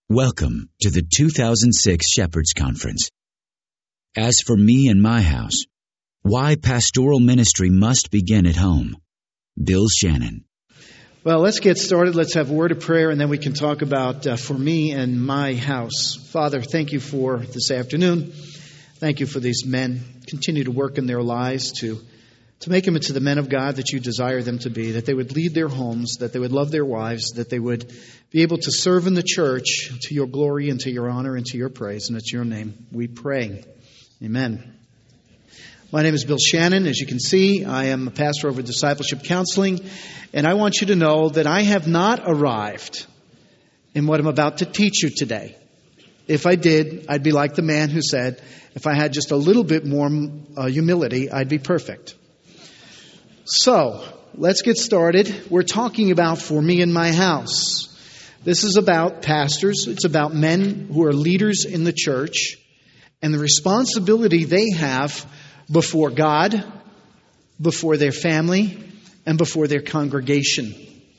Welcome to the 2006 Shepherds Conference. As for me and my house, why pastoral ministry must begin at home. Bill Shannon. Well, let's get started. Let's have a word of prayer, and then we can talk about for me and my house. Father, thank you for this afternoon. Thank you for these men. Continue to work in their lives to make them into the men of God that you desire them to be, that they would lead their homes, that they would love their wives, that they would be able to serve in the church to your glory and to your honor and to your praise. And it's your name we pray. Amen. My name is Bill Shannon. As you can see, I am a pastor over Discipleship Counseling, and I want you to know that I have not arrived in what I'm about to teach you today. If I did, I'd be like the man who said, if I had just a little bit more humility, I'd be perfect. So, let's get started. We're talking about for me and my house. This is about pastors. It's about men who are leaders in the church and the responsibility they have before God, before their family, and before their congregation.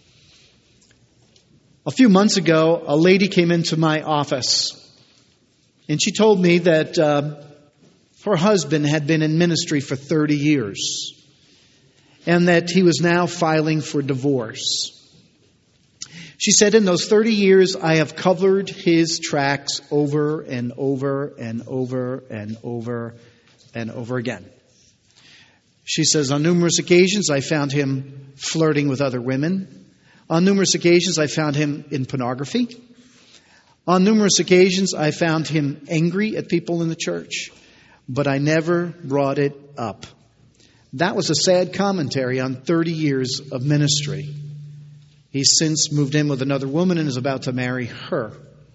A few months ago, a lady came into my office, and she told me that her husband had been in ministry for 30 years. And that he was now filing for divorce. She said, in those 30 years, I have covered his tracks over and over and over and over and over again. She says, on numerous occasions, I found him flirting with other women. On numerous occasions, I found him in pornography. On numerous occasions, I found him angry at people in the church. But I never brought it up. That was a sad commentary on 30 years of ministry. He's since moved in with another woman and is about to marry her.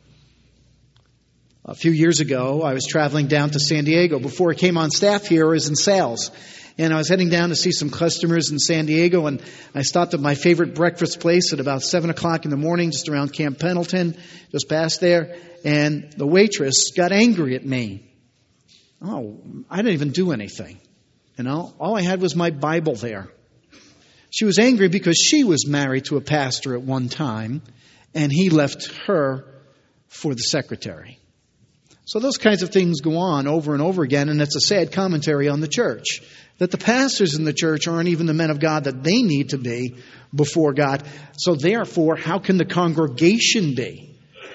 A few years ago, I was traveling down to San Diego. Before I came on staff here, I was in sales. And I was heading down to see some customers in San Diego. And I stopped at my favorite breakfast place at about 7 o'clock in the morning, just around Camp Pendleton, just past there. And the waitress got angry at me. Oh, I didn't even do anything. You know, all I had was my Bible there. She was angry because she was married to a pastor at one time, and he left her for the secretary. So those kinds of things go on over and over again, and it's a sad commentary on the church. That the pastors in the church aren't even the men of God that they need to be before God. So therefore, how can the congregation be?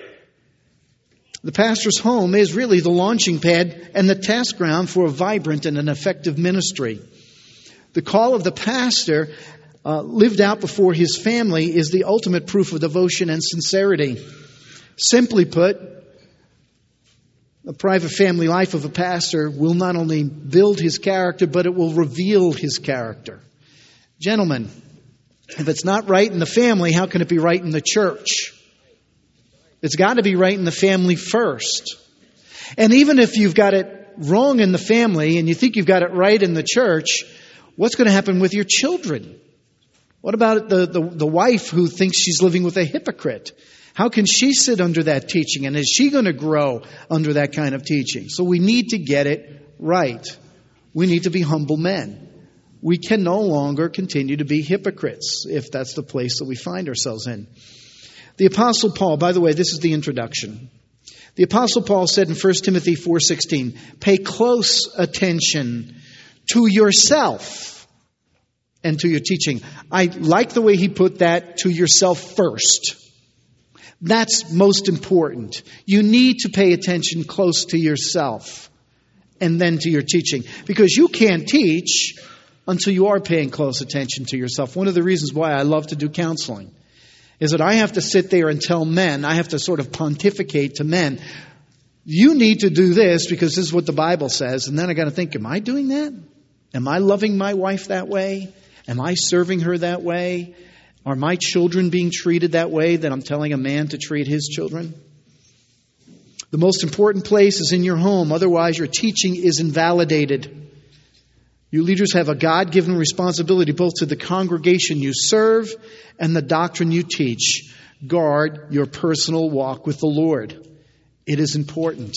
The pastor's home is really the launching pad and the test ground for a vibrant and an effective ministry. The call of the pastor, lived out before his family, is the ultimate proof of devotion and sincerity. Simply put, the private family life of a pastor will not only build his character, but it will reveal his character. Gentlemen, if it's not right in the family, how can it be right in the church? It's got to be right in the family first. And even if you've got it wrong in the family and you think you've got it right in the church, what's going to happen with your children? What about the wife who thinks she's living with a hypocrite? How can she sit under that teaching? And is she going to grow under that kind of teaching? So we need to get it right. We need to be humble men. We can no longer continue to be hypocrites if that's the place that we find ourselves in. The Apostle Paul, by the way, this is the introduction. The Apostle Paul said in 1 Timothy 4:16, pay close attention to yourself and to your teaching. I like the way he put that, to yourself first. That's most important. You need to pay attention close to yourself and then to your teaching. Because you can't teach until you are paying close attention to yourself. One of the reasons why I love to do counseling is that I have to sit there and tell men, I have to sort of pontificate to men, you need to do this because this is what the Bible says. And then I got to think, am I doing that? Am I loving my wife that way? Am I serving her that way? Are my children being treated that way that I'm telling a man to treat his children? The most important place is in your home. Otherwise, your teaching is invalidated. You leaders have a God-given responsibility both to the congregation you serve and the doctrine you teach. Guard your personal walk with the Lord. It is important.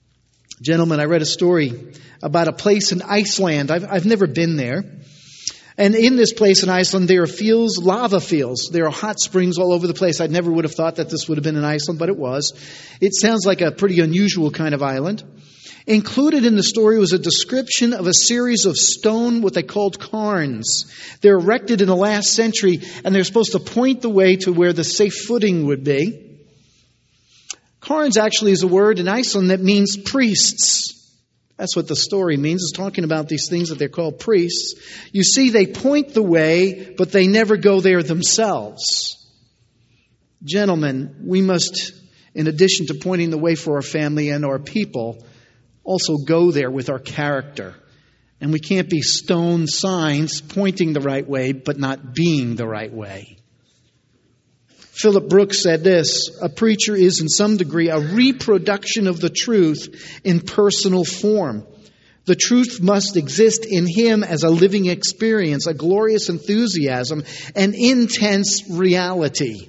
Gentlemen, I read a story about a place in Iceland. I've never been there. And in this place in Iceland, there are fields, lava fields. There are hot springs all over the place. I never would have thought that this would have been in Iceland, but it was. It sounds like a pretty unusual kind of island. Included in the story was a description of a series of stone, what they called cairns. They're erected in the last century, and they're supposed to point the way to where the safe footing would be. Cairns actually is a word in Iceland that means priests. That's what the story means. It's talking about these things that they're called priests. You see, they point the way, but they never go there themselves. Gentlemen, we must, in addition to pointing the way for our family and our people, also go there with our character. And we can't be stone signs pointing the right way, but not being the right way. Philip Brooks said this: a preacher is in some degree a reproduction of the truth in personal form. The truth must exist in him as a living experience, a glorious enthusiasm, an intense reality.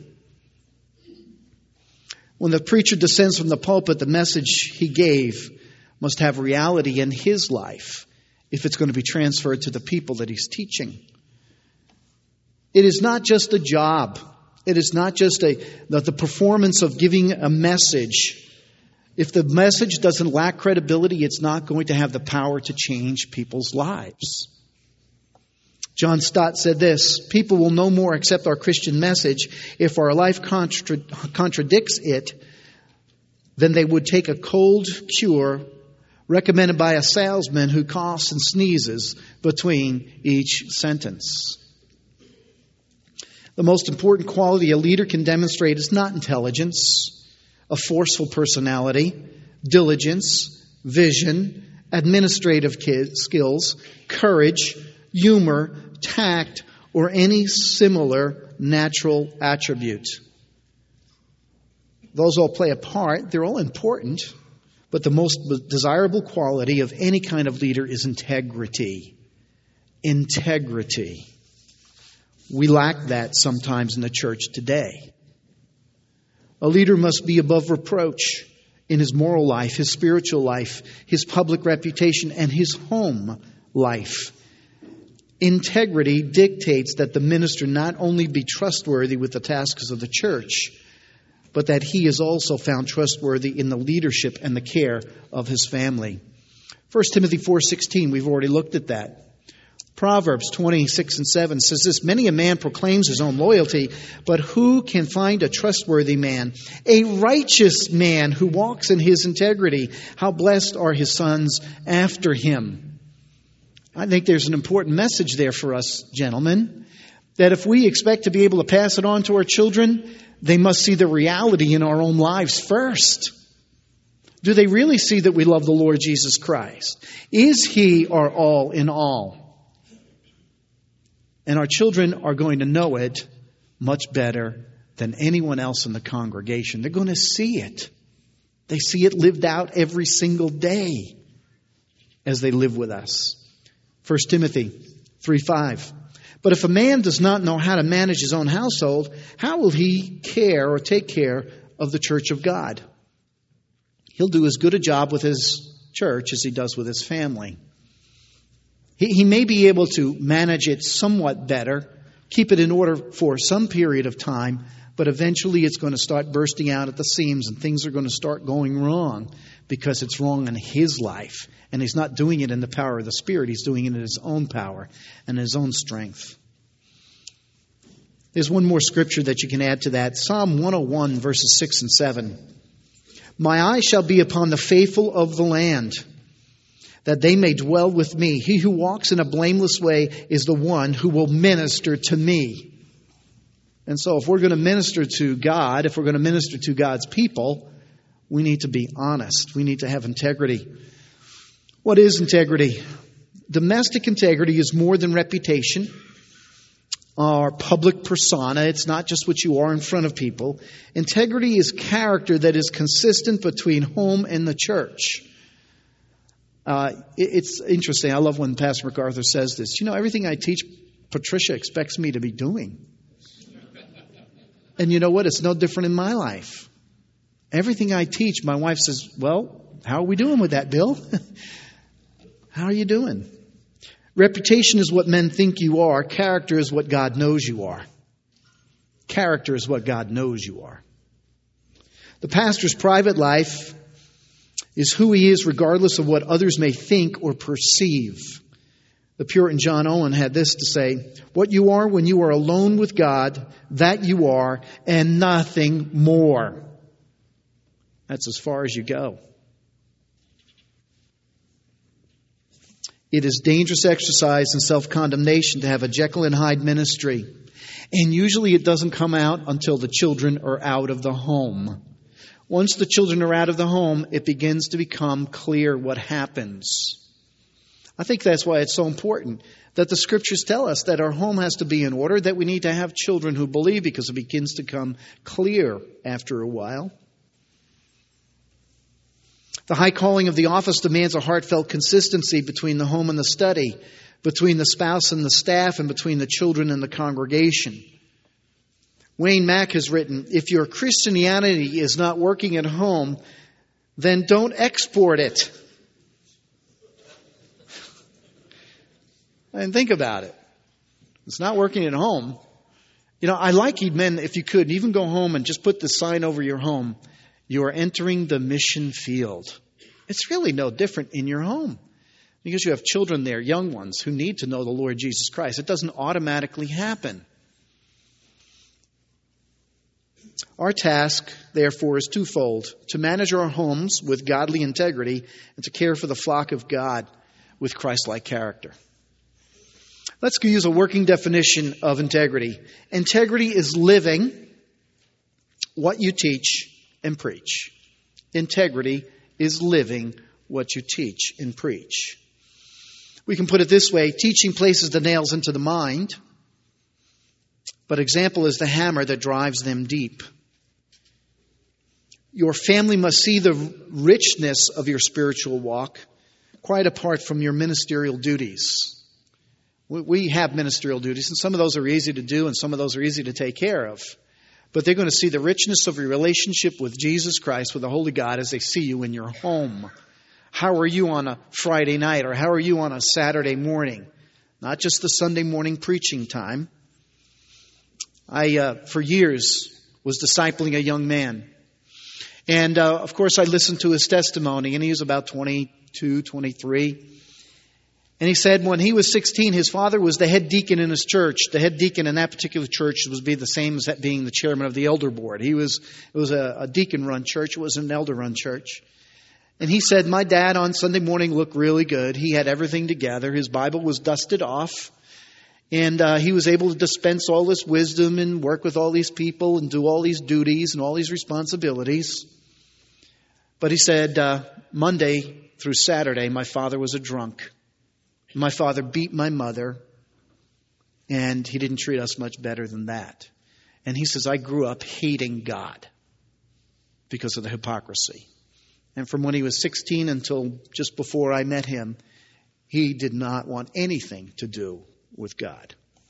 When the preacher descends from the pulpit, the message he gave must have reality in his life if it's going to be transferred to the people that he's teaching. It is not just a job. It is not just the performance of giving a message. If the message doesn't lack credibility, it's not going to have the power to change people's lives. John Stott said this: people will no more accept our Christian message if our life contradicts it than they would take a cold cure recommended by a salesman who coughs and sneezes between each sentence. The most important quality a leader can demonstrate is not intelligence, a forceful personality, diligence, vision, administrative skills, courage, humor, tact, or any similar natural attribute. Those all play a part. They're all important. But the most desirable quality of any kind of leader is integrity. Integrity. We lack that sometimes in the church today. A leader must be above reproach in his moral life, his spiritual life, his public reputation, and his home life. Integrity dictates that the minister not only be trustworthy with the tasks of the church, but that he is also found trustworthy in the leadership and the care of his family. 1 Timothy 4:16, we've already looked at that. Proverbs 26:7 says this: many a man proclaims his own loyalty, but who can find a trustworthy man? A righteous man who walks in his integrity. How blessed are his sons after him. I think there's an important message there for us, gentlemen, that if we expect to be able to pass it on to our children, they must see the reality in our own lives first. Do they really see that we love the Lord Jesus Christ? Is He our all in all? And our children are going to know it much better than anyone else in the congregation. They're going to see it. They see it lived out every single day as they live with us. 1 Timothy 3:5. But if a man does not know how to manage his own household, how will he care or take care of the church of God? He'll do as good a job with his church as he does with his family. He may be able to manage it somewhat better, keep it in order for some period of time, but eventually it's going to start bursting out at the seams and things are going to start going wrong because it's wrong in his life. And he's not doing it in the power of the Spirit. He's doing it in his own power and his own strength. There's one more scripture that you can add to that. Psalm 101, verses 6 and 7. My eye shall be upon the faithful of the land, that they may dwell with me. He who walks in a blameless way is the one who will minister to me. And so if we're going to minister to God, if we're going to minister to God's people, we need to be honest. We need to have integrity. What is integrity? Domestic integrity is more than reputation or public persona. It's not just what you are in front of people. Integrity is character that is consistent between home and the church. It's interesting. I love when Pastor MacArthur says this. You know, everything I teach, Patricia expects me to be doing. And you know what? It's no different in my life. Everything I teach, my wife says, well, how are we doing with that, Bill? How are you doing? Reputation is what men think you are. Character is what God knows you are. Character is what God knows you are. The pastor's private life is who he is regardless of what others may think or perceive. The Puritan John Owen had this to say, "What you are when you are alone with God, that you are, and nothing more." That's as far as you go. It is dangerous exercise and self-condemnation to have a Jekyll and Hyde ministry. And usually it doesn't come out until the children are out of the home. Once the children are out of the home, it begins to become clear what happens. I think that's why it's so important that the Scriptures tell us that our home has to be in order, that we need to have children who believe, because it begins to come clear after a while. The high calling of the office demands a heartfelt consistency between the home and the study, between the spouse and the staff, and between the children and the congregation. Wayne Mack has written, "If your Christianity is not working at home, then don't export it." And think about it. It's not working at home. I like you men, if you could, even go home and just put the sign over your home. You are entering the mission field. It's really no different in your home, because you have children there, young ones, who need to know the Lord Jesus Christ. It doesn't automatically happen. Our task, therefore, is twofold: to manage our homes with godly integrity and to care for the flock of God with Christ-like character. Let's use a working definition of integrity. Integrity is living what you teach and preach. Integrity is living what you teach and preach. We can put it this way: teaching places the nails into the mind, but example is the hammer that drives them deep. Your family must see the richness of your spiritual walk quite apart from your ministerial duties. We have ministerial duties, and some of those are easy to do and some of those are easy to take care of. But they're going to see the richness of your relationship with Jesus Christ, with the Holy God, as they see you in your home. How are you on a Friday night, or how are you on a Saturday morning? Not just the Sunday morning preaching time. I, for years, was discipling a young man. And, of course, I listened to his testimony, and he was about 22, 23. And he said when he was 16, his father was the head deacon in his church. The head deacon in that particular church was the same as being the chairman of the elder board. It was a deacon-run church. It wasn't an elder-run church. And he said, my dad on Sunday morning looked really good. He had everything together. His Bible was dusted off. And he was able to dispense all this wisdom and work with all these people and do all these duties and all these responsibilities. But he said, Monday through Saturday, my father was a drunk. My father beat my mother, and he didn't treat us much better than that. And he says, I grew up hating God because of the hypocrisy. And from when he was 16 until just before I met him, he did not want anything to do with God.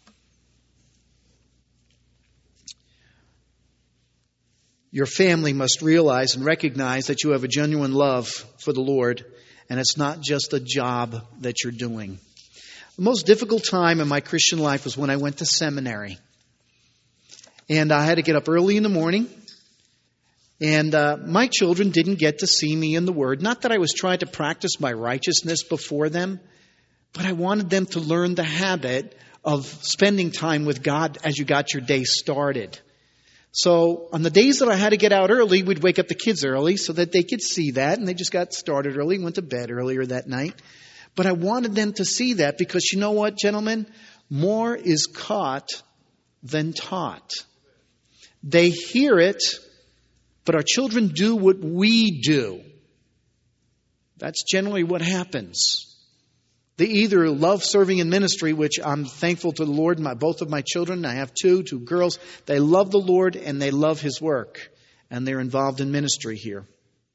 Your family must realize and recognize that you have a genuine love for the Lord, and it's not just a job that you're doing. The most difficult time in my Christian life was when I went to seminary. And I had to get up early in the morning. And my children didn't get to see me in the Word. Not that I was trying to practice my righteousness before them, but I wanted them to learn the habit of spending time with God as you got your day started. So on the days that I had to get out early, we'd wake up the kids early so that they could see that. And they just got started early, went to bed earlier that night. But I wanted them to see that because you know what, gentlemen? More is caught than taught. They hear it, but our children do what we do. That's generally what happens. They either love serving in ministry, which I'm thankful to the Lord. Both of my children, I have two girls, they love the Lord and they love His work. And they're involved in ministry here.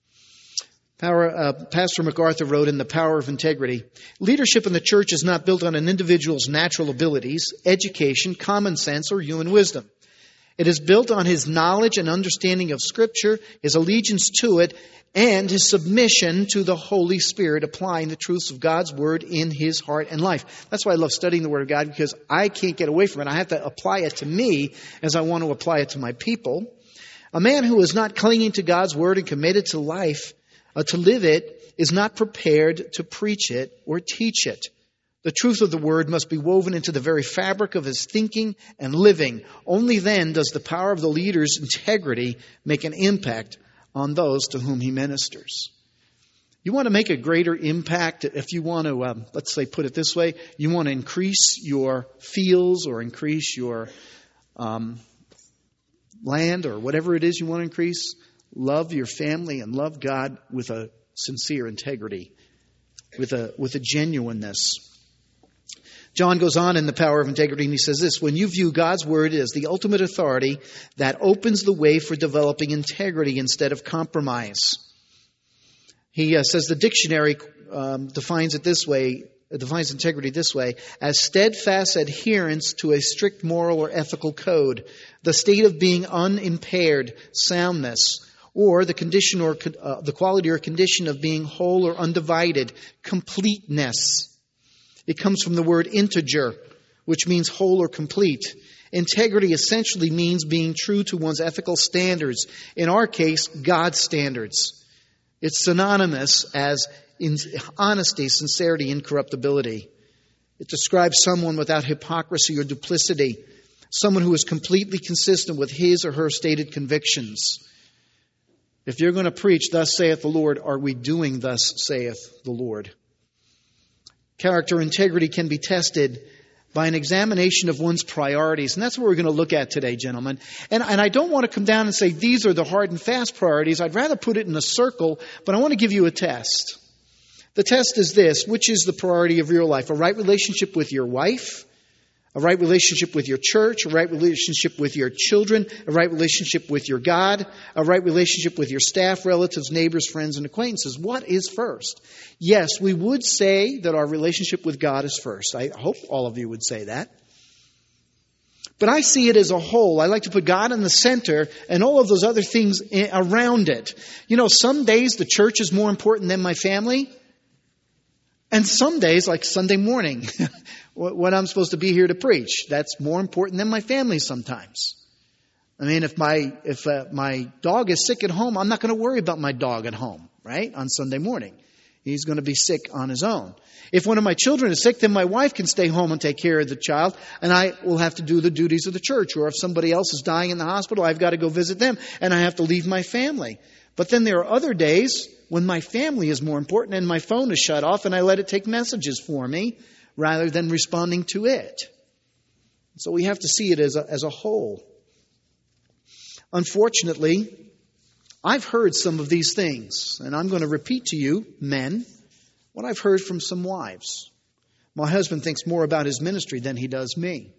Pastor MacArthur wrote in The Power of Integrity, leadership in the church is not built on an individual's natural abilities, education, common sense, or human wisdom. It is built on his knowledge and understanding of Scripture, his allegiance to it, and his submission to the Holy Spirit, applying the truths of God's Word in his heart and life. That's why I love studying the Word of God, because I can't get away from it. I have to apply it to me as I want to apply it to my people. A man who is not clinging to God's Word and committed to life, to live it, is not prepared to preach it or teach it. The truth of the Word must be woven into the very fabric of his thinking and living. Only then does the power of the leader's integrity make an impact on those to whom he ministers. You want to make a greater impact, if you want to, let's say, put it this way, you want to increase your fields or increase your land or whatever it is you want to increase, love your family and love God with a sincere integrity, with a genuineness. John goes on in The Power of Integrity, and he says this: when you view God's Word as the ultimate authority, that opens the way for developing integrity instead of compromise. He says the dictionary defines integrity this way: as steadfast adherence to a strict moral or ethical code, the state of being unimpaired, soundness, or the condition or the quality or condition of being whole or undivided, completeness. It comes from the word integer, which means whole or complete. Integrity essentially means being true to one's ethical standards. In our case, God's standards. It's synonymous as in honesty, sincerity, incorruptibility. It describes someone without hypocrisy or duplicity, someone who is completely consistent with his or her stated convictions. If you're going to preach, thus saith the Lord, are we doing thus saith the Lord? Character integrity can be tested by an examination of one's priorities. And that's what we're going to look at today, gentlemen. And I don't want to come down and say these are the hard and fast priorities. I'd rather put it in a circle, but I want to give you a test. The test is this: which is the priority of your life? A right relationship with your wife? A right relationship with your church? A right relationship with your children? A right relationship with your God? A right relationship with your staff, relatives, neighbors, friends, and acquaintances? What is first? Yes, we would say that our relationship with God is first. I hope all of you would say that. But I see it as a whole. I like to put God in the center and all of those other things around it. You know, some days the church is more important than my family. And some days, like Sunday morning, when I'm supposed to be here to preach, that's more important than my family sometimes. I mean, if my dog is sick at home, I'm not going to worry about my dog at home, right, on Sunday morning. He's going to be sick on his own. If one of my children is sick, then my wife can stay home and take care of the child, and I will have to do the duties of the church. Or if somebody else is dying in the hospital, I've got to go visit them, and I have to leave my family. But then there are other days when my family is more important and my phone is shut off and I let it take messages for me rather than responding to it. So we have to see it as a whole. Unfortunately, I've heard some of these things, and I'm going to repeat to you, men, what I've heard from some wives. My husband thinks more about his ministry than he does me.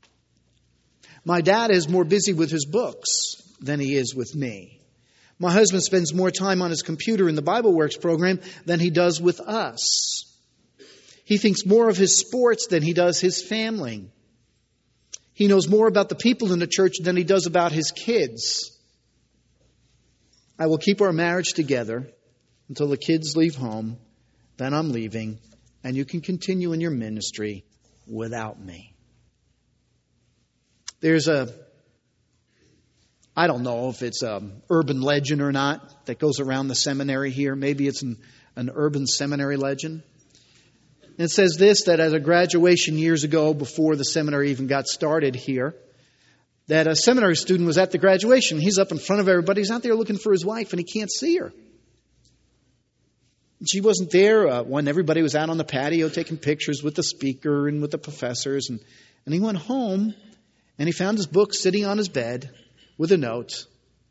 My dad is more busy with his books than he is with me. My husband spends more time on his computer in the Bible Works program than he does with us. He thinks more of his sports than he does his family. He knows more about the people in the church than he does about his kids. I will keep our marriage together until the kids leave home. Then I'm leaving, and you can continue in your ministry without me. There's I don't know if it's an urban legend or not that goes around the seminary here. Maybe it's an urban seminary legend. And it says this, that at a graduation years ago, before the seminary even got started here, that a seminary student was at the graduation. He's up in front of everybody. He's out there looking for his wife, and he can't see her. She wasn't there when everybody was out on the patio taking pictures with the speaker and with the professors. And he went home, and he found his book sitting on his bed with a note.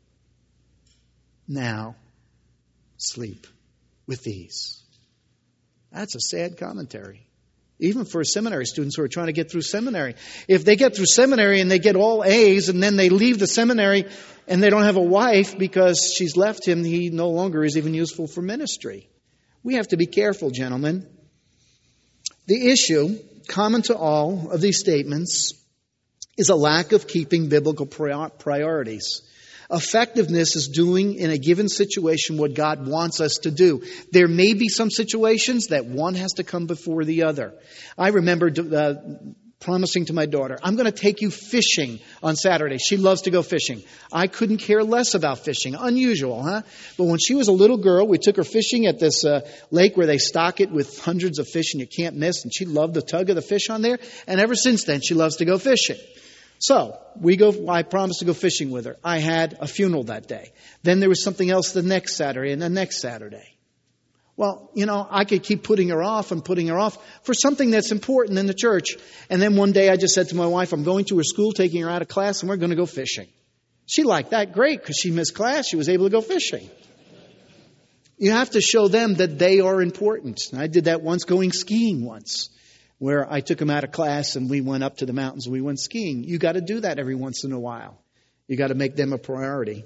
Now, sleep with these. That's a sad commentary. Even for seminary students who are trying to get through seminary. If they get through seminary and they get all A's and then they leave the seminary and they don't have a wife because she's left him, he no longer is even useful for ministry. We have to be careful, gentlemen. The issue, common to all of these statements, is a lack of keeping biblical priorities. Effectiveness is doing in a given situation what God wants us to do. There may be some situations that one has to come before the other. I remember promising to my daughter, I'm going to take you fishing on Saturday. She loves to go fishing. I couldn't care less about fishing. Unusual, huh? But when she was a little girl, we took her fishing at this lake where they stock it with hundreds of fish and you can't miss. And she loved the tug of the fish on there. And ever since then, she loves to go fishing. So I promised to go fishing with her. I had a funeral that day. Then there was something else the next Saturday and the next Saturday. Well, I could keep putting her off for something that's important in the church. And then one day I just said to my wife, I'm going to her school, taking her out of class, and we're going to go fishing. She liked that great because she missed class. She was able to go fishing. You have to show them that they are important. And I did that once going skiing once, where I took them out of class and we went up to the mountains and we went skiing. You got to do that every once in a while. You got to make them a priority.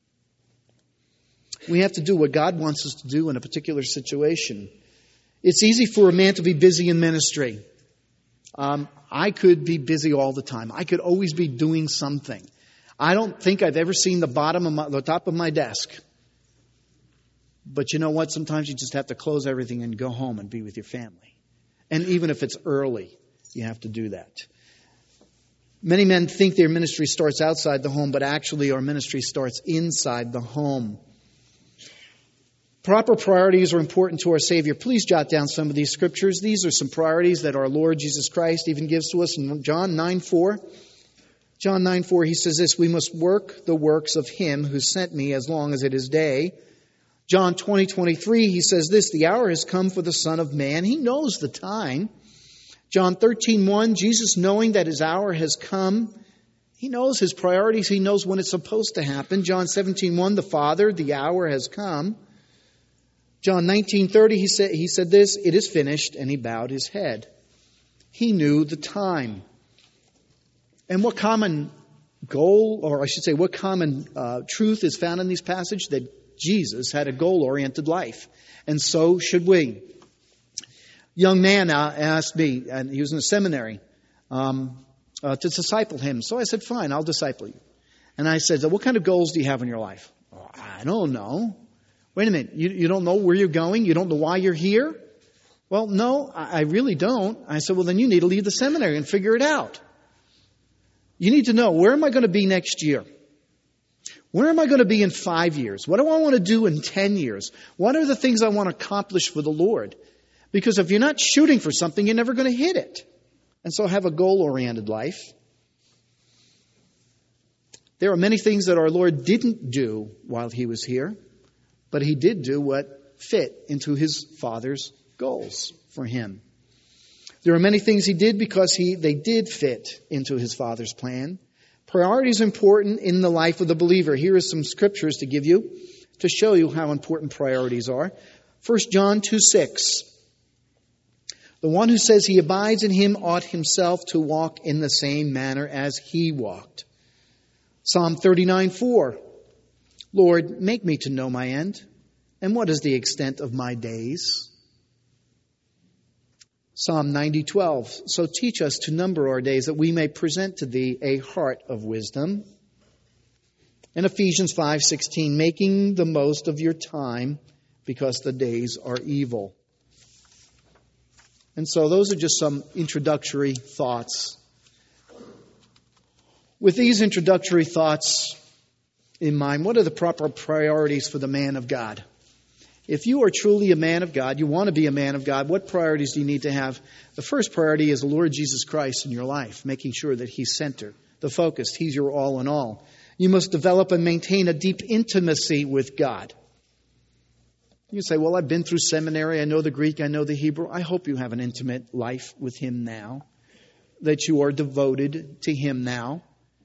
We have to do what God wants us to do in a particular situation. It's easy for a man to be busy in ministry. I could be busy all the time. I could always be doing something. I don't think I've ever seen the top of my desk. But you know what? Sometimes you just have to close everything and go home and be with your family. And even if it's early, you have to do that. Many men think their ministry starts outside the home, but actually our ministry starts inside the home. Proper priorities are important to our Savior. Please jot down some of these scriptures. These are some priorities that our Lord Jesus Christ even gives to us in John 9:4. John 9:4, he says this, we must work the works of him who sent me as long as it is day. John 20:23, he says this, the hour has come for the Son of Man. He knows the time. John 13:1, Jesus knowing that his hour has come. He knows his priorities. He knows when it's supposed to happen. John 17:1, the Father, the hour has come. John 19:30, he said this, it is finished, and he bowed his head. He knew the time. And what common goal, or I should say, what common truth is found in these passages? That Jesus had a goal-oriented life. And so should we. Young man asked me, and he was in a seminary, to disciple him. So I said, fine, I'll disciple you. And I said, what kind of goals do you have in your life? Oh, I don't know. Wait a minute, you don't know where you're going? You don't know why you're here? Well, no, I really don't. I said, well, then you need to leave the seminary and figure it out. You need to know, where am I going to be next year? Where am I going to be in 5 years? What do I want to do in 10 years? What are the things I want to accomplish for the Lord? Because if you're not shooting for something, you're never going to hit it. And so have a goal-oriented life. There are many things that our Lord didn't do while he was here. But he did do what fit into his Father's goals for him. There are many things he did because they did fit into his Father's plan. Priority is important in the life of the believer. Here are some scriptures to give you to show you how important priorities are. 1 John 2:6. The one who says he abides in him ought himself to walk in the same manner as he walked. Psalm 39:4. Lord, make me to know my end, and what is the extent of my days? Psalm 90:12. So teach us to number our days, that we may present to thee a heart of wisdom. And Ephesians 5:16, making the most of your time, because the days are evil. And so those are just some introductory thoughts. With these introductory thoughts in mind, what are the proper priorities for the man of God? If you are truly a man of God, you want to be a man of God, what priorities do you need to have? The first priority is the Lord Jesus Christ in your life, making sure that he's center, the focus, he's your all in all. You must develop and maintain a deep intimacy with God. You say, well, I've been through seminary, I know the Greek, I know the Hebrew. I hope you have an intimate life with him now, that you are devoted to him now.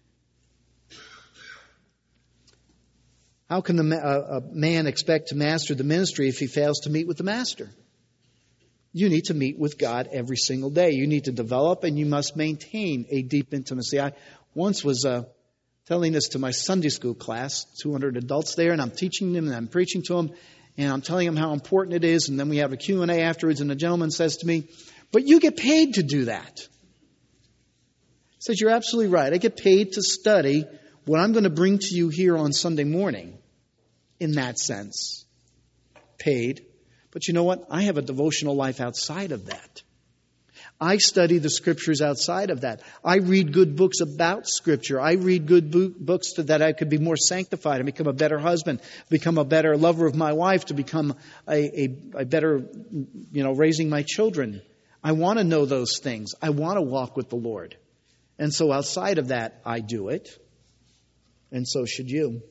How can a man expect to master the ministry if he fails to meet with the master? You need to meet with God every single day. You need to develop and you must maintain a deep intimacy. I once was telling this to my Sunday school class, 200 adults there, and I'm teaching them and I'm preaching to them, and I'm telling them how important it is, and then we have a Q&A afterwards, and the gentleman says to me, but you get paid to do that. said, you're absolutely right. I get paid to study what I'm going to bring to you here on Sunday morning. In that sense. Paid. But you know what? I have a devotional life outside of that. I study the Scriptures outside of that. I read good books about Scripture. I read good books so that I could be more sanctified and become a better husband, become a better lover of my wife, to become a better, raising my children. I want to know those things. I want to walk with the Lord. And so outside of that, I do it. And so should you.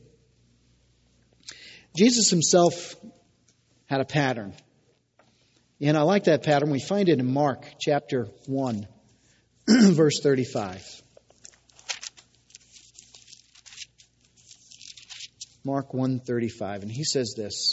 Jesus himself had a pattern. And I like that pattern. We find it in Mark chapter 1, verse 35. Mark 1:35. And he says this.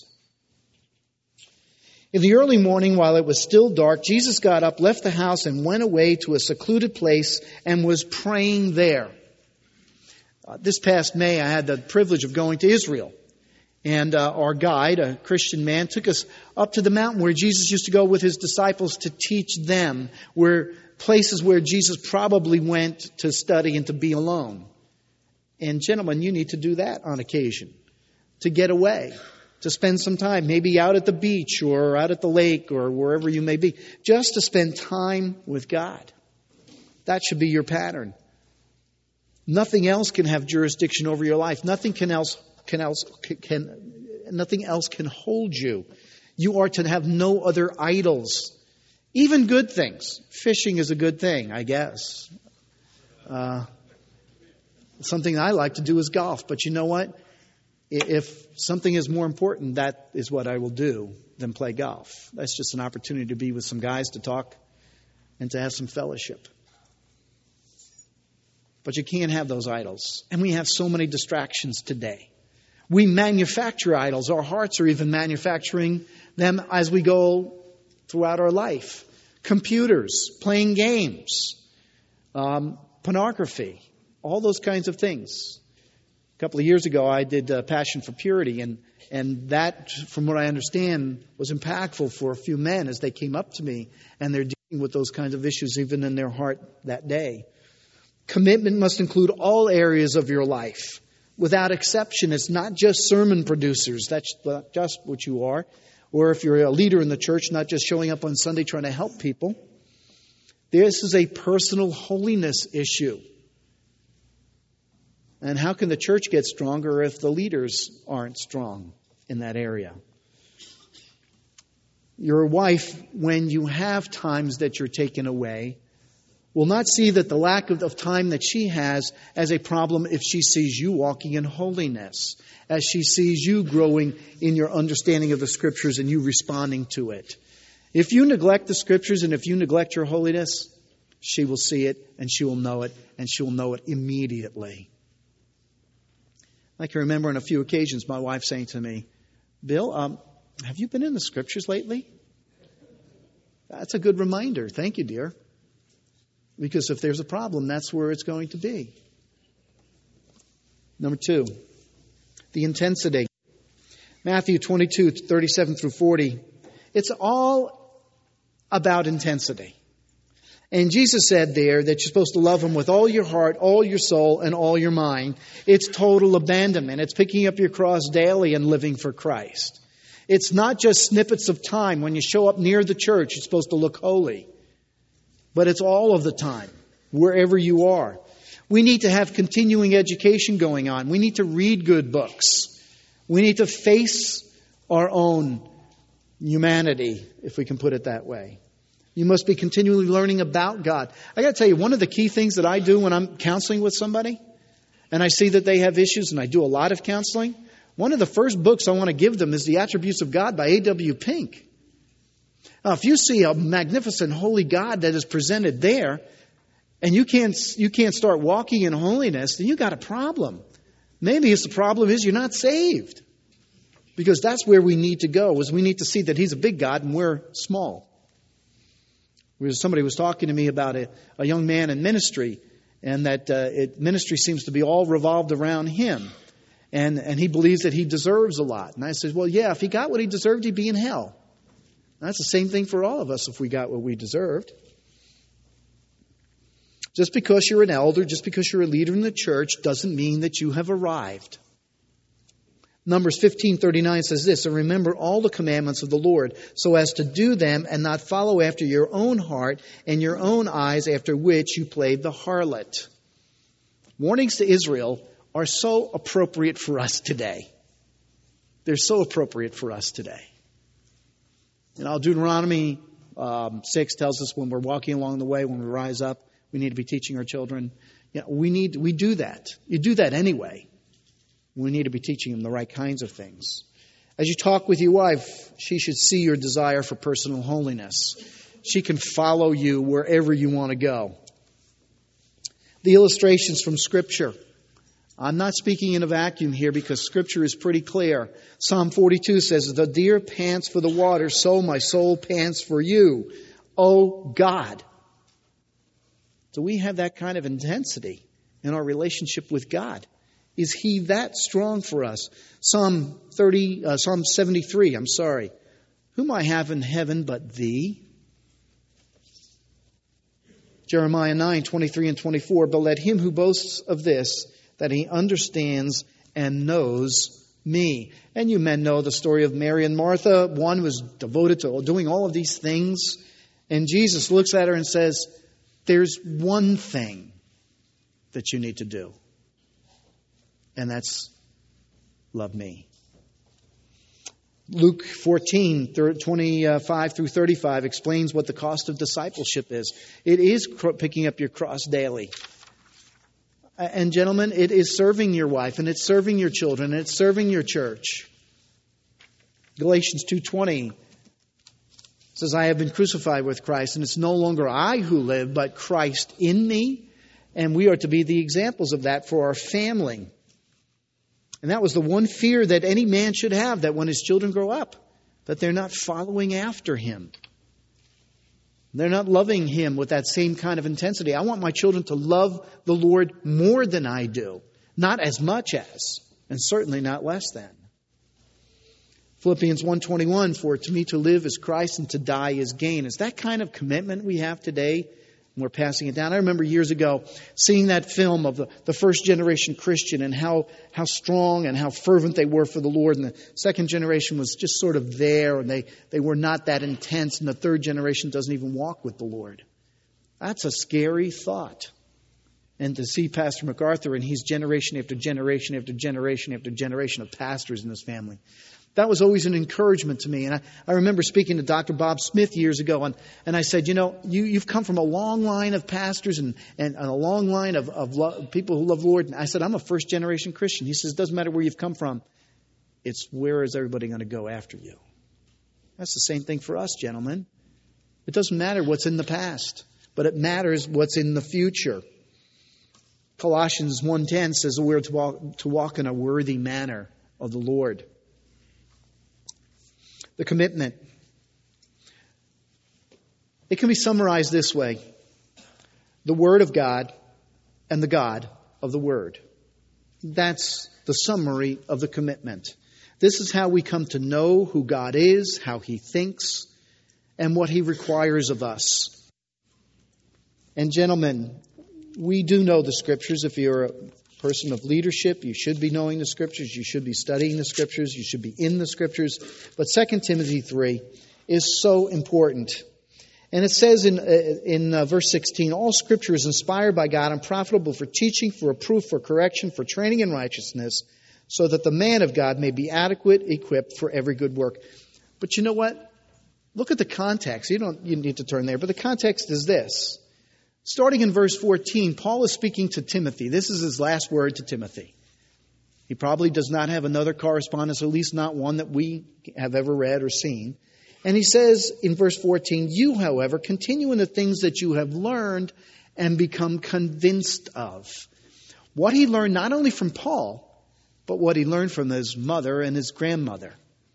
In the early morning, while it was still dark, Jesus got up, left the house, and went away to a secluded place and was praying there. This past May, I had the privilege of going to Israel. And our guide, a Christian man, took us up to the mountain where Jesus used to go with his disciples to teach them, where places where Jesus probably went to study and to be alone. And gentlemen, you need to do that on occasion, to get away, to spend some time, maybe out at the beach or out at the lake or wherever you may be, just to spend time with God. That should be your pattern. Nothing else can have jurisdiction over your life. Nothing else can hold you. You are to have no other idols, even good things. Fishing is a good thing, I guess. Something I like to do is golf. But you know what? If something is more important, that is what I will do than play golf. That's just an opportunity to be with some guys, to talk and to have some fellowship. But you can't have those idols. And we have so many distractions today. We manufacture idols. Our hearts are even manufacturing them as we go throughout our life. Computers, playing games, pornography, all those kinds of things. A couple of years ago, I did Passion for Purity, and that, from what I understand, was impactful for a few men as they came up to me, and they're dealing with those kinds of issues even in their heart that day. Commitment must include all areas of your life. Without exception, it's not just sermon producers. That's not just what you are. Or if you're a leader in the church, not just showing up on Sunday trying to help people. This is a personal holiness issue. And how can the church get stronger if the leaders aren't strong in that area? Your wife, when you have times that you're taken away, will not see that the lack of time that she has as a problem if she sees you walking in holiness, as she sees you growing in your understanding of the Scriptures and you responding to it. If you neglect the Scriptures and if you neglect your holiness, she will see it and she will know it, and she will know it immediately. I can remember on a few occasions my wife saying to me, Bill, have you been in the Scriptures lately? That's a good reminder. Thank you, dear. Because if there's a problem, that's where it's going to be. Number 2, the intensity. Matthew 22, 37 through 40. It's all about intensity. And Jesus said there that you're supposed to love Him with all your heart, all your soul, and all your mind. It's total abandonment. It's picking up your cross daily and living for Christ. It's not just snippets of time. When you show up near the church, you're supposed to look holy. But it's all of the time, wherever you are. We need to have continuing education going on. We need to read good books. We need to face our own humanity, if we can put it that way. You must be continually learning about God. I got to tell you, one of the key things that I do when I'm counseling with somebody, and I see that they have issues, and I do a lot of counseling, one of the first books I want to give them is The Attributes of God by A.W. Pink. Now, if you see a magnificent holy God that is presented there, and you can't start walking in holiness, then you got a problem. Maybe the problem is you're not saved. Because that's where we need to go, is we need to see that He's a big God and we're small. Somebody was talking to me about a young man in ministry, and that ministry seems to be all revolved around him. And he believes that he deserves a lot. And I said, well, yeah, if he got what he deserved, he'd be in hell. That's the same thing for all of us if we got what we deserved. Just because you're an elder, just because you're a leader in the church, doesn't mean that you have arrived. Numbers 15:39 says this, and remember all the commandments of the Lord, so as to do them and not follow after your own heart and your own eyes, after which you played the harlot. Warnings to Israel are so appropriate for us today. They're so appropriate for us today. Deuteronomy 6 tells us when we're walking along the way, when we rise up, we need to be teaching our children. We do that. You do that anyway. We need to be teaching them the right kinds of things. As you talk with your wife, she should see your desire for personal holiness. She can follow you wherever you want to go. The illustrations from Scripture. I'm not speaking in a vacuum here because Scripture is pretty clear. Psalm 42 says, the deer pants for the water, so my soul pants for you, O God. Do we have that kind of intensity in our relationship with God? Is He that strong for us? Psalm 73, whom I have in heaven but Thee? Jeremiah 9:23 and 24, but let him who boasts of this, that he understands and knows me. And you men know the story of Mary and Martha. One was devoted to doing all of these things. And Jesus looks at her and says, there's one thing that you need to do. And that's love me. Luke 14:25 through 35 explains what the cost of discipleship is. It is picking up your cross daily. And gentlemen, it is serving your wife, and it's serving your children, and it's serving your church. Galatians 2:20 says, I have been crucified with Christ, and it's no longer I who live, but Christ in me. And we are to be the examples of that for our family. And that was the one fear that any man should have, that when his children grow up, that they're not following after him. They're not loving Him with that same kind of intensity. I want my children to love the Lord more than I do. Not as much as, and certainly not less than. Philippians 1:21, for to me to live is Christ and to die is gain. Is that kind of commitment we have today? And we're passing it down. I remember years ago seeing that film of the first generation Christian and how strong and how fervent they were for the Lord. And the second generation was just sort of there, and they were not that intense. And the third generation doesn't even walk with the Lord. That's a scary thought. And to see Pastor MacArthur and his generation after generation after generation after generation of pastors in his family. That was always an encouragement to me. And I remember speaking to Dr. Bob Smith years ago, and I said, you've come from a long line of pastors and a long line of people who love the Lord. And I said, I'm a first-generation Christian. He says, it doesn't matter where you've come from. It's where is everybody going to go after you? That's the same thing for us, gentlemen. It doesn't matter what's in the past, but it matters what's in the future. Colossians 1:10 says we're to walk in a worthy manner of the Lord. The commitment. It can be summarized this way. The Word of God and the God of the Word. That's the summary of the commitment. This is how we come to know who God is, how He thinks, and what He requires of us. And gentlemen, we do know the Scriptures. If you're a person of leadership, you should be knowing the Scriptures. You should be studying the Scriptures. You should be in the Scriptures. But 2 Timothy 3 is so important. And it says in verse 16, all Scripture is inspired by God and profitable for teaching, for reproof, for correction, for training in righteousness, so that the man of God may be adequate, equipped for every good work. But you know what? Look at the context. You need to turn there. But the context is this. Starting in verse 14, Paul is speaking to Timothy. This is his last word to Timothy. He probably does not have another correspondence, at least not one that we have ever read or seen. And he says in verse 14, you, however, continue in the things that you have learned and become convinced of. What he learned not only from Paul, but what he learned from his mother and his grandmother.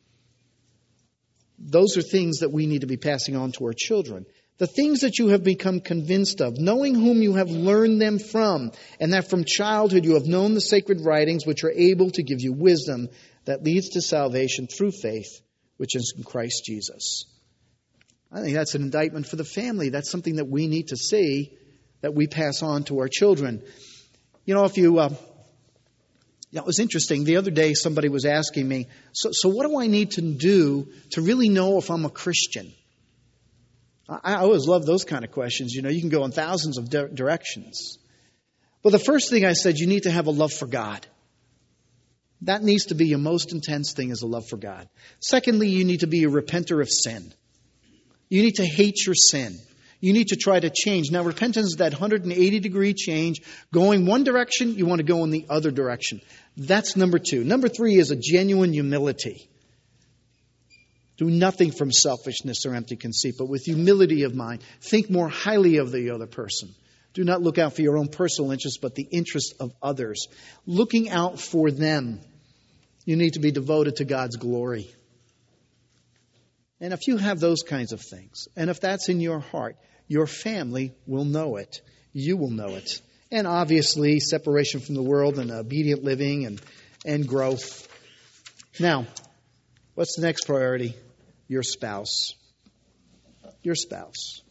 Those are things that we need to be passing on to our children. The things that you have become convinced of, knowing whom you have learned them from, and that from childhood you have known the sacred writings which are able to give you wisdom that leads to salvation through faith, which is in Christ Jesus. I think that's an indictment for the family. That's something that we need to see that we pass on to our children. You know, it was interesting. The other day somebody was asking me, so what do I need to do to really know if I'm a Christian? I always love those kind of questions. You know, you can go in thousands of directions. But the first thing I said, you need to have a love for God. That needs to be your most intense thing, is a love for God. Secondly, you need to be a repenter of sin. You need to hate your sin. You need to try to change. Now, repentance is that 180-degree change. Going one direction, you want to go in the other direction. That's number 2. Number 3 is a genuine humility. Do nothing from selfishness or empty conceit, but with humility of mind. Think more highly of the other person. Do not look out for your own personal interests, but the interests of others. Looking out for them. You need to be devoted to God's glory. And if you have those kinds of things, and if that's in your heart, your family will know it. You will know it. And obviously, separation from the world and obedient living and growth. Now, what's the next priority? Your spouse. Your spouse.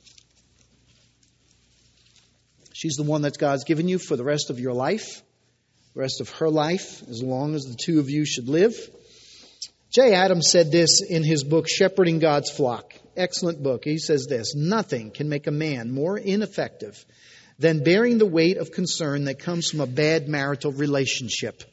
She's the one that God's given you for the rest of your life, the rest of her life, as long as the two of you should live. Jay Adams said this in his book, Shepherding God's Flock. Excellent book. He says this: nothing can make a man more ineffective than bearing the weight of concern that comes from a bad marital relationship.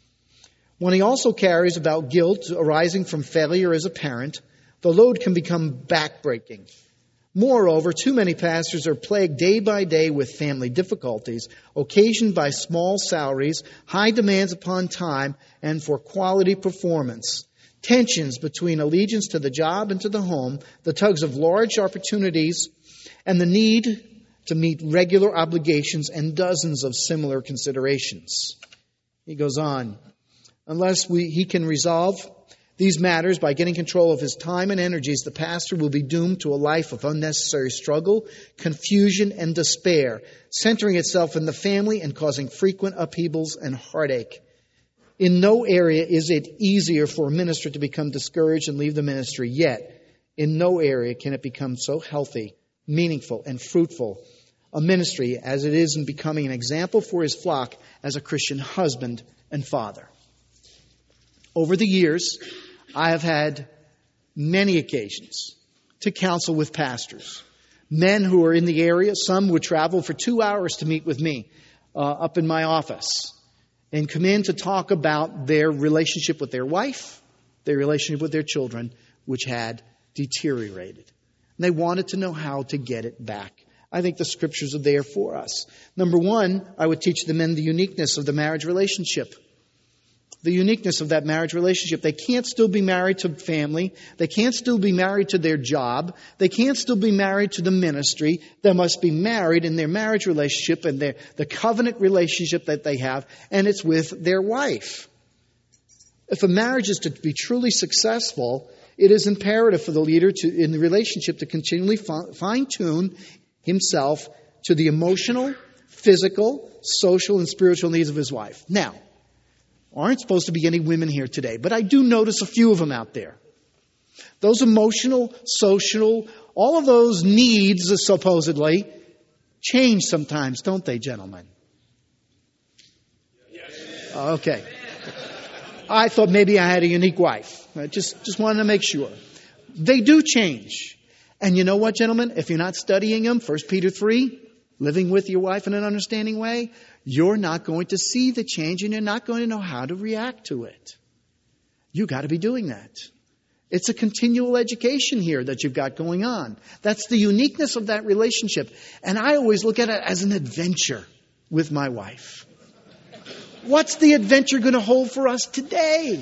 When he also carries about guilt arising from failure as a parent, the load can become backbreaking. Moreover, too many pastors are plagued day by day with family difficulties, occasioned by small salaries, high demands upon time, and for quality performance. Tensions between allegiance to the job and to the home, the tugs of large opportunities, and the need to meet regular obligations, and dozens of similar considerations. He goes on, unless he can resolve these matters by getting control of his time and energies, the pastor will be doomed to a life of unnecessary struggle, confusion, and despair, centering itself in the family and causing frequent upheavals and heartache. In no area is it easier for a minister to become discouraged and leave the ministry, yet in no area can it become so healthy, meaningful, and fruitful a ministry as it is in becoming an example for his flock as a Christian husband and father. Over the years, I have had many occasions to counsel with pastors, men who are in the area. Some would travel for 2 hours to meet with me up in my office and come in to talk about their relationship with their wife, their relationship with their children, which had deteriorated. And they wanted to know how to get it back. I think the scriptures are there for us. Number 1, I would teach the men the uniqueness of the marriage relationship. The uniqueness of that marriage relationship. They can't still be married to family. They can't still be married to their job. They can't still be married to the ministry. They must be married in their marriage relationship and the covenant relationship that they have, and it's with their wife. If a marriage is to be truly successful, it is imperative for the leader in the relationship to continually fine-tune himself to the emotional, physical, social, and spiritual needs of his wife. Now, aren't supposed to be any women here today, but I do notice a few of them out there. Those emotional, social, all of those needs supposedly change sometimes, don't they, gentlemen? Yes. Okay. I thought maybe I had a unique wife. I just wanted to make sure. They do change. And you know what, gentlemen? If you're not studying them, 1 Peter 3, living with your wife in an understanding way, you're not going to see the change and you're not going to know how to react to it. You got to be doing that. It's a continual education here that you've got going on. That's the uniqueness of that relationship. And I always look at it as an adventure with my wife. What's the adventure going to hold for us today?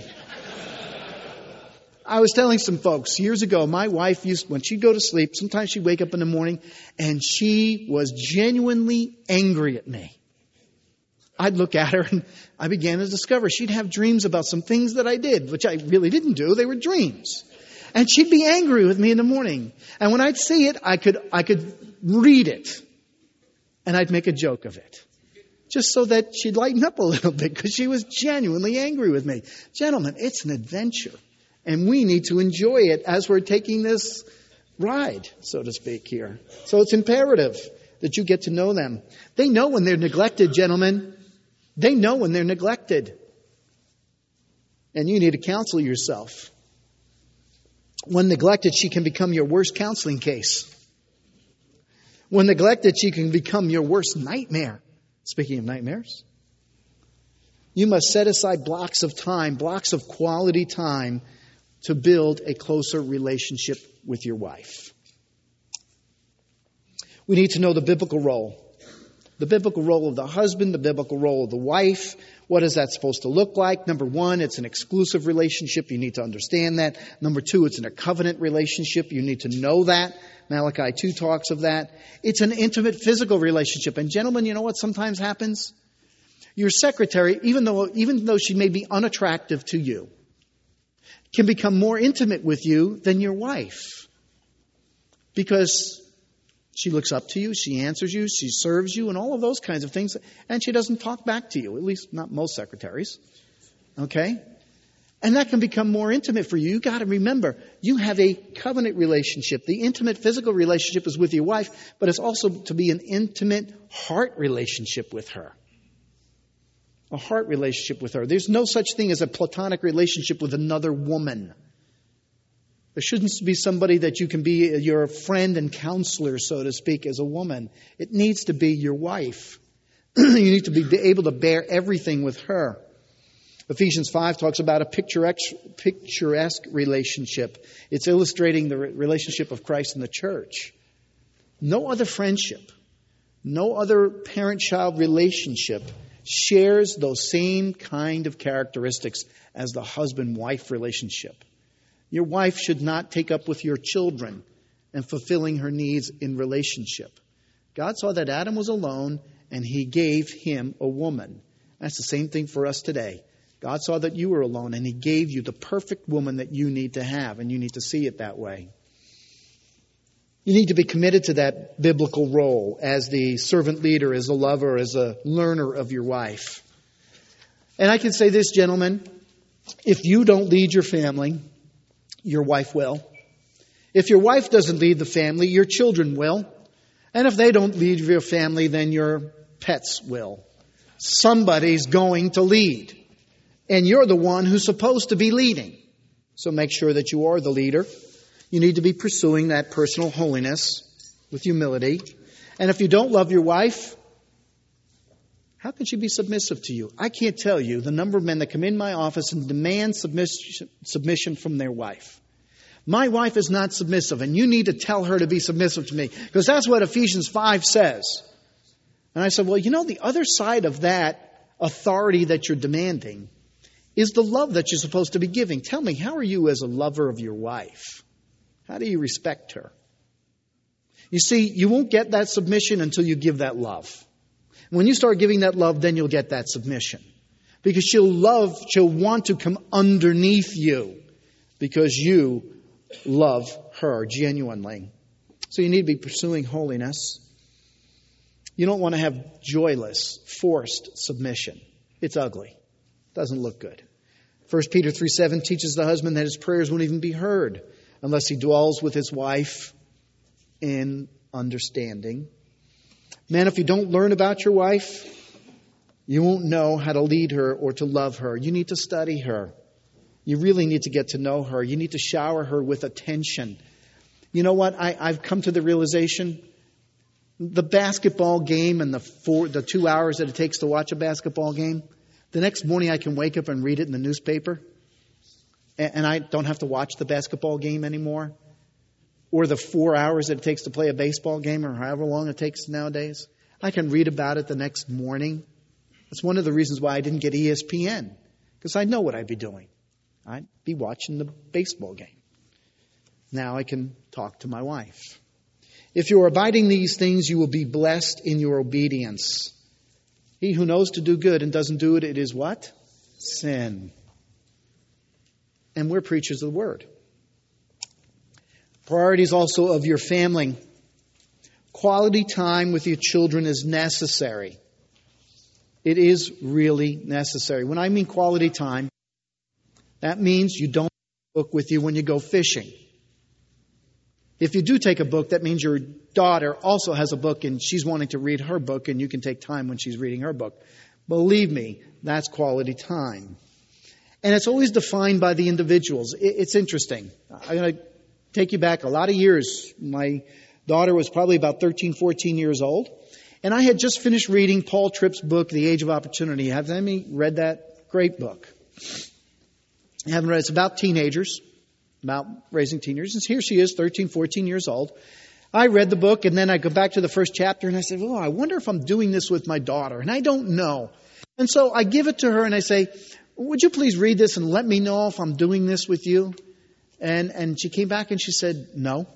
I was telling some folks years ago, my wife when she'd go to sleep, sometimes she'd wake up in the morning and she was genuinely angry at me. I'd look at her and I began to discover she'd have dreams about some things that I did, which I really didn't do. They were dreams. And she'd be angry with me in the morning. And when I'd see it, I could read it. And I'd make a joke of it. Just so that she'd lighten up a little bit because she was genuinely angry with me. Gentlemen, it's an adventure. And we need to enjoy it as we're taking this ride, so to speak, here. So it's imperative that you get to know them. They know when they're neglected, gentlemen. They know when they're neglected. And you need to counsel yourself. When neglected, she can become your worst counseling case. When neglected, she can become your worst nightmare. Speaking of nightmares, you must set aside blocks of time, blocks of quality time, to build a closer relationship with your wife. We need to know the biblical role. The biblical role of the husband, the biblical role of the wife. What is that supposed to look like? Number one, it's an exclusive relationship. You need to understand that. Number two, it's in a covenant relationship. You need to know that. Malachi 2 talks of that. It's an intimate physical relationship. And gentlemen, you know what sometimes happens? Your secretary, even though she may be unattractive to you, can become more intimate with you than your wife. Because she looks up to you, she answers you, she serves you, and all of those kinds of things. And she doesn't talk back to you, at least not most secretaries. Okay? And that can become more intimate for you. You've got to remember, you have a covenant relationship. The intimate physical relationship is with your wife, but it's also to be an intimate heart relationship with her. A heart relationship with her. There's no such thing as a platonic relationship with another woman. There shouldn't be somebody that you can be your friend and counselor, so to speak, as a woman. It needs to be your wife. You need to be able to bear everything with her. Ephesians 5 talks about a picturesque relationship. It's illustrating the relationship of Christ and the church. No other friendship, no other parent-child relationship shares those same kind of characteristics as the husband-wife relationship. Your wife should not take up with your children and fulfilling her needs in relationship. God saw that Adam was alone and He gave him a woman. That's the same thing for us today. God saw that you were alone and He gave you the perfect woman that you need to have, and you need to see it that way. You need to be committed to that biblical role as the servant leader, as a lover, as a learner of your wife. And I can say this, gentlemen, if you don't lead your family, your wife will. If your wife doesn't lead the family, your children will. And if they don't lead your family, then your pets will. Somebody's going to lead. And you're the one who's supposed to be leading. So make sure that you are the leader. You need to be pursuing that personal holiness with humility. And if you don't love your wife, how can she be submissive to you? I can't tell you the number of men that come in my office and demand submission from their wife. My wife is not submissive, and you need to tell her to be submissive to me, because that's what Ephesians 5 says. And I said, well, you know, the other side of that authority that you're demanding is the love that you're supposed to be giving. Tell me, how are you as a lover of your wife? How do you respect her? You see, you won't get that submission until you give that love. When you start giving that love, then you'll get that submission. Because she'll want to come underneath you because you love her genuinely. So you need to be pursuing holiness. You don't want to have joyless, forced submission. It's ugly. It doesn't look good. 1 Peter 3:7 teaches the husband that his prayers won't even be heard unless he dwells with his wife in understanding. Man, if you don't learn about your wife, you won't know how to lead her or to love her. You need to study her. You really need to get to know her. You need to shower her with attention. You know what? I've come to the realization, the basketball game and the 2 hours that it takes to watch a basketball game, the next morning I can wake up and read it in the newspaper, and I don't have to watch the basketball game anymore. Or the 4 hours that it takes to play a baseball game, or however long it takes nowadays. I can read about it the next morning. That's one of the reasons why I didn't get ESPN, because I know what I'd be doing. I'd be watching the baseball game. Now I can talk to my wife. If you are abiding these things, you will be blessed in your obedience. He who knows to do good and doesn't do it, it is what? Sin. And we're preachers of the word. Priorities also of your family. Quality time with your children is necessary. It is really necessary. When I mean quality time, that means you don't book with you when you go fishing. If you do take a book, that means your daughter also has a book and she's wanting to read her book, and you can take time when she's reading her book. Believe me, that's quality time. And it's always defined by the individuals. It's interesting. I'm going to take you back a lot of years. My daughter was probably about 13, 14 years old. And I had just finished reading Paul Tripp's book, The Age of Opportunity. Have any read that? Great book. I haven't read it. It's about teenagers, about raising teenagers. And here she is, 13, 14 years old. I read the book, and then I go back to the first chapter, and I said, I wonder if I'm doing this with my daughter. And I don't know. And so I give it to her, and I say, would you please read this and let me know if I'm doing this with you? And she came back and she said, no.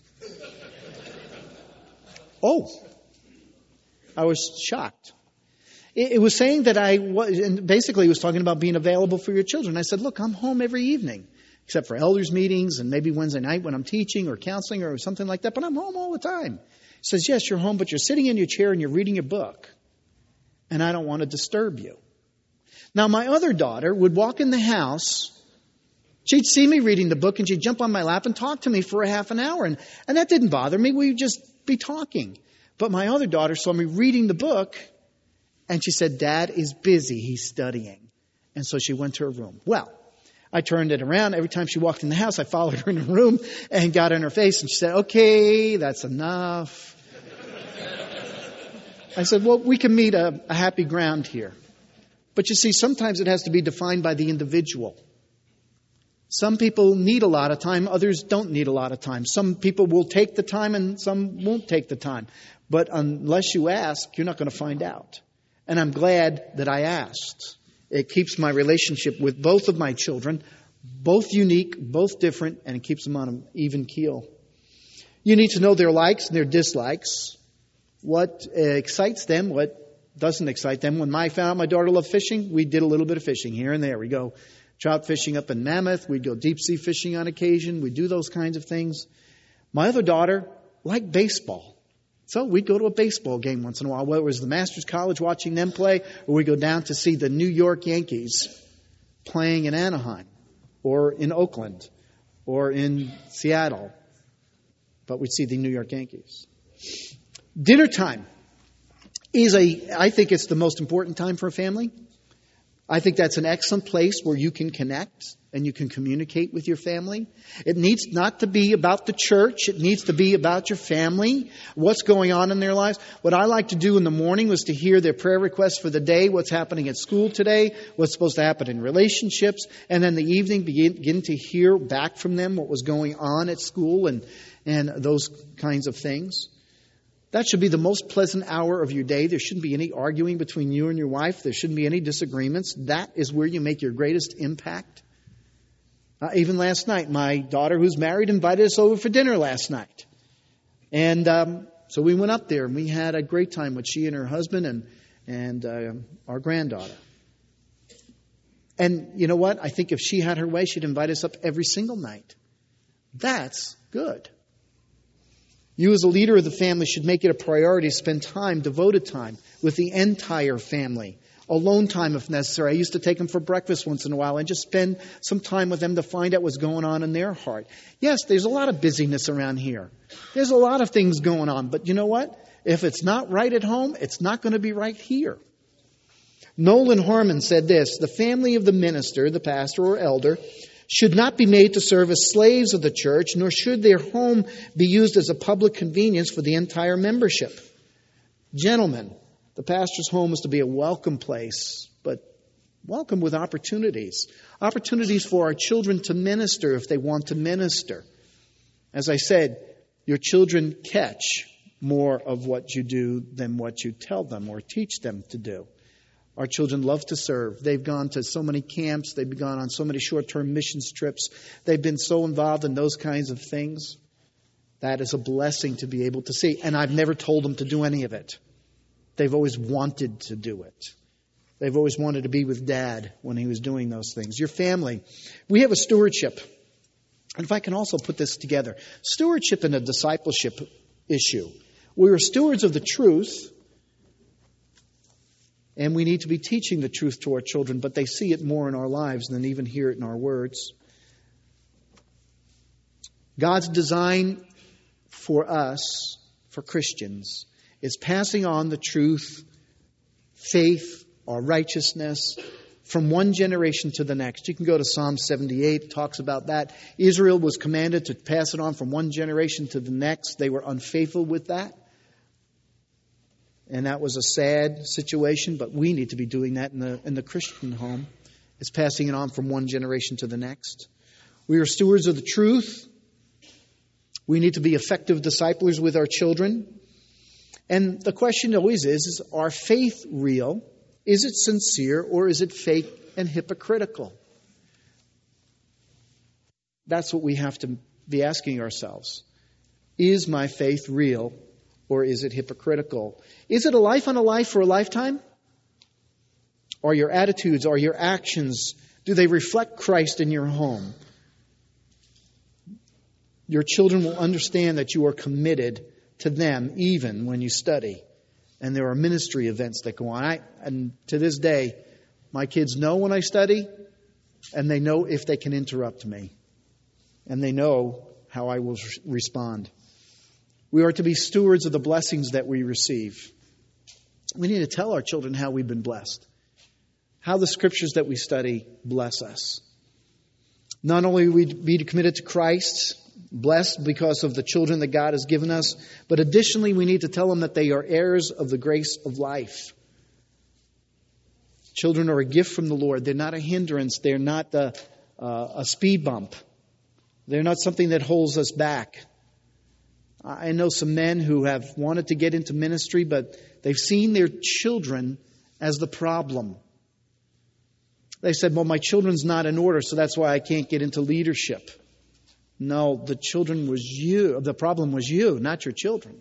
Oh. I was shocked. It was saying that and basically it was talking about being available for your children. I said, look, I'm home every evening, except for elders meetings and maybe Wednesday night when I'm teaching or counseling or something like that, but I'm home all the time. He says, yes, you're home, but you're sitting in your chair and you're reading your book, and I don't want to disturb you. Now, my other daughter would walk in the house. She'd see me reading the book, and she'd jump on my lap and talk to me for a half an hour. And that didn't bother me. We'd just be talking. But my other daughter saw me reading the book, and she said, Dad is busy. He's studying. And so she went to her room. Well, I turned it around. Every time she walked in the house, I followed her in the room and got in her face. And she said, okay, that's enough. I said, well, we can meet a happy ground here. But you see, sometimes it has to be defined by the individual. Some people need a lot of time. Others don't need a lot of time. Some people will take the time and some won't take the time. But unless you ask, you're not going to find out. And I'm glad that I asked. It keeps my relationship with both of my children, both unique, both different, and it keeps them on an even keel. You need to know their likes and their dislikes, what excites them, what doesn't excite them. When I found out my daughter loved fishing, we did a little bit of fishing here and there. We go trout fishing up in Mammoth. We'd go deep sea fishing on occasion. We do those kinds of things. My other daughter liked baseball. So we'd go to a baseball game once in a while, whether it was the Masters College watching them play, or we'd go down to see the New York Yankees playing in Anaheim, or in Oakland, or in Seattle. But we'd see the New York Yankees. Dinner time I think it's the most important time for a family. I think that's an excellent place where you can connect and you can communicate with your family. It needs not to be about the church. It needs to be about your family, what's going on in their lives. What I like to do in the morning was to hear their prayer requests for the day, what's happening at school today, what's supposed to happen in relationships, and then the evening begin to hear back from them what was going on at school and those kinds of things. That should be the most pleasant hour of your day. There shouldn't be any arguing between you and your wife. There shouldn't be any disagreements. That is where you make your greatest impact. Even last night, my daughter, who's married, invited us over for dinner last night. And so we went up there, and we had a great time with she and her husband and our granddaughter. And you know what? I think if she had her way, she'd invite us up every single night. That's good. You as a leader of the family should make it a priority to spend time, devoted time, with the entire family. Alone time if necessary. I used to take them for breakfast once in a while and just spend some time with them to find out what's going on in their heart. Yes, there's a lot of busyness around here. There's a lot of things going on. But you know what? If it's not right at home, it's not going to be right here. Nolan Harmon said this: the family of the minister, the pastor or elder, should not be made to serve as slaves of the church, nor should their home be used as a public convenience for the entire membership. Gentlemen, the pastor's home is to be a welcome place, but welcome with opportunities. Opportunities for our children to minister if they want to minister. As I said, your children catch more of what you do than what you tell them or teach them to do. Our children love to serve. They've gone to so many camps. They've gone on so many short-term missions trips. They've been so involved in those kinds of things. That is a blessing to be able to see. And I've never told them to do any of it. They've always wanted to do it. They've always wanted to be with Dad when he was doing those things. Your family. We have a stewardship. And if I can also put this together. Stewardship and a discipleship issue. We are stewards of the truth. And we need to be teaching the truth to our children, but they see it more in our lives than even hear it in our words. God's design for us, for Christians, is passing on the truth, faith, or righteousness from one generation to the next. You can go to Psalm 78, it talks about that. Israel was commanded to pass it on from one generation to the next. They were unfaithful with that. And that was a sad situation, but we need to be doing that in the Christian home. It's passing it on from one generation to the next. We are stewards of the truth. We need to be effective disciplers with our children. And the question always is our faith real? Is it sincere, or is it fake and hypocritical? That's what we have to be asking ourselves. Is my faith real, or is it hypocritical? Is it a life on a life for a lifetime? Are your attitudes, are your actions, do they reflect Christ in your home? Your children will understand that you are committed to them even when you study. And there are ministry events that go on. And to this day, my kids know when I study, and they know if they can interrupt me. And they know how I will respond. We are to be stewards of the blessings that we receive. We need to tell our children how we've been blessed, how the scriptures that we study bless us. Not only will we be committed to Christ, blessed because of the children that God has given us, but additionally we need to tell them that they are heirs of the grace of life. Children are a gift from the Lord. They're not a hindrance. They're not a speed bump. They're not something that holds us back. I know some men who have wanted to get into ministry, but they've seen their children as the problem. They said, well, my children's not in order, so that's why I can't get into leadership. No, the children was you. The problem was you, not your children.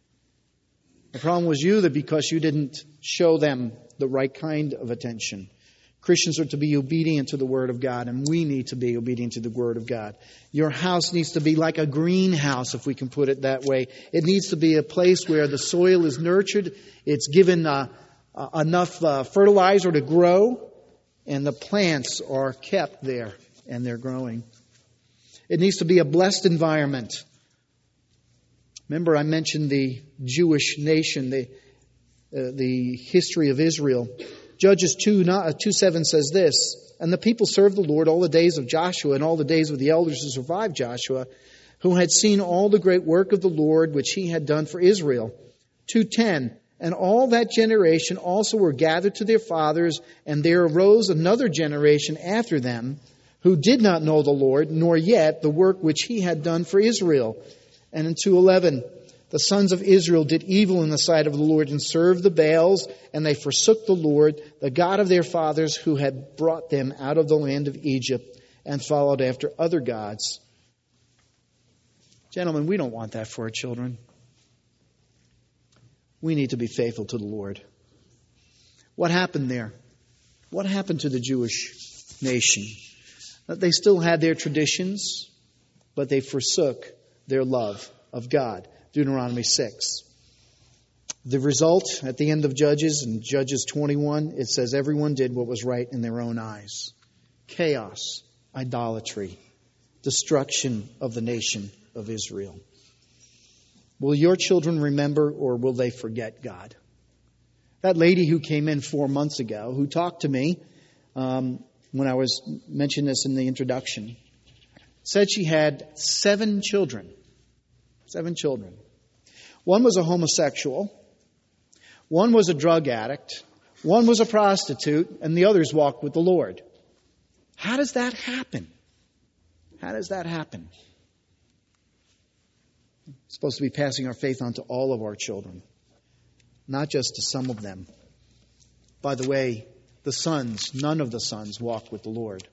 The problem was you that because you didn't show them the right kind of attention. Christians are to be obedient to the Word of God, and we need to be obedient to the Word of God. Your house needs to be like a greenhouse, if we can put it that way. It needs to be a place where the soil is nurtured, it's given enough fertilizer to grow, and the plants are kept there, and they're growing. It needs to be a blessed environment. Remember, I mentioned the Jewish nation, the history of Israel. Judges 2:7 says this, and the people served the Lord all the days of Joshua and all the days of the elders who survived Joshua, who had seen all the great work of the Lord which he had done for Israel. 2:10, and all that generation also were gathered to their fathers, and there arose another generation after them, who did not know the Lord, nor yet the work which he had done for Israel. And in 2:11, the sons of Israel did evil in the sight of the Lord and served the Baals, and they forsook the Lord, the God of their fathers, who had brought them out of the land of Egypt, and followed after other gods. Gentlemen, we don't want that for our children. We need to be faithful to the Lord. What happened there? What happened to the Jewish nation? They still had their traditions, but they forsook their love of God. Deuteronomy 6. The result at the end of Judges, in Judges 21, it says everyone did what was right in their own eyes. Chaos, idolatry, destruction of the nation of Israel. Will your children remember, or will they forget God? That lady who came in 4 months ago, who talked to me, when I was mentioning this in the introduction, said she had 7 children. 7 children. One was a homosexual. One was a drug addict. One was a prostitute. And the others walked with the Lord. How does that happen? How does that happen? We're supposed to be passing our faith on to all of our children, not just to some of them. By the way, the sons, none of the sons walked with the Lord.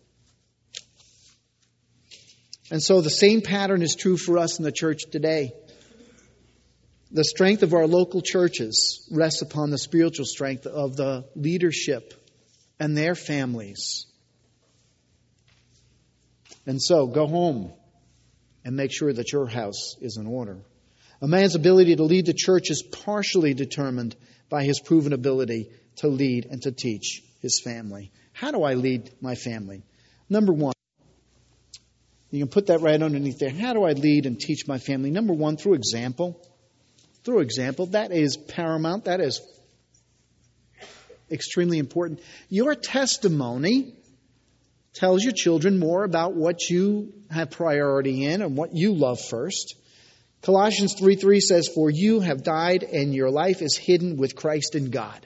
And so the same pattern is true for us in the church today. The strength of our local churches rests upon the spiritual strength of the leadership and their families. And so go home and make sure that your house is in order. A man's ability to lead the church is partially determined by his proven ability to lead and to teach his family. How do I lead my family? Number one, You can put that right underneath there. How do I lead and teach my family? Number one, through example. Through example. That is paramount. That is extremely important. Your testimony tells your children more about what you have priority in and what you love first. Colossians 3:3 says, "For you have died and your life is hidden with Christ in God."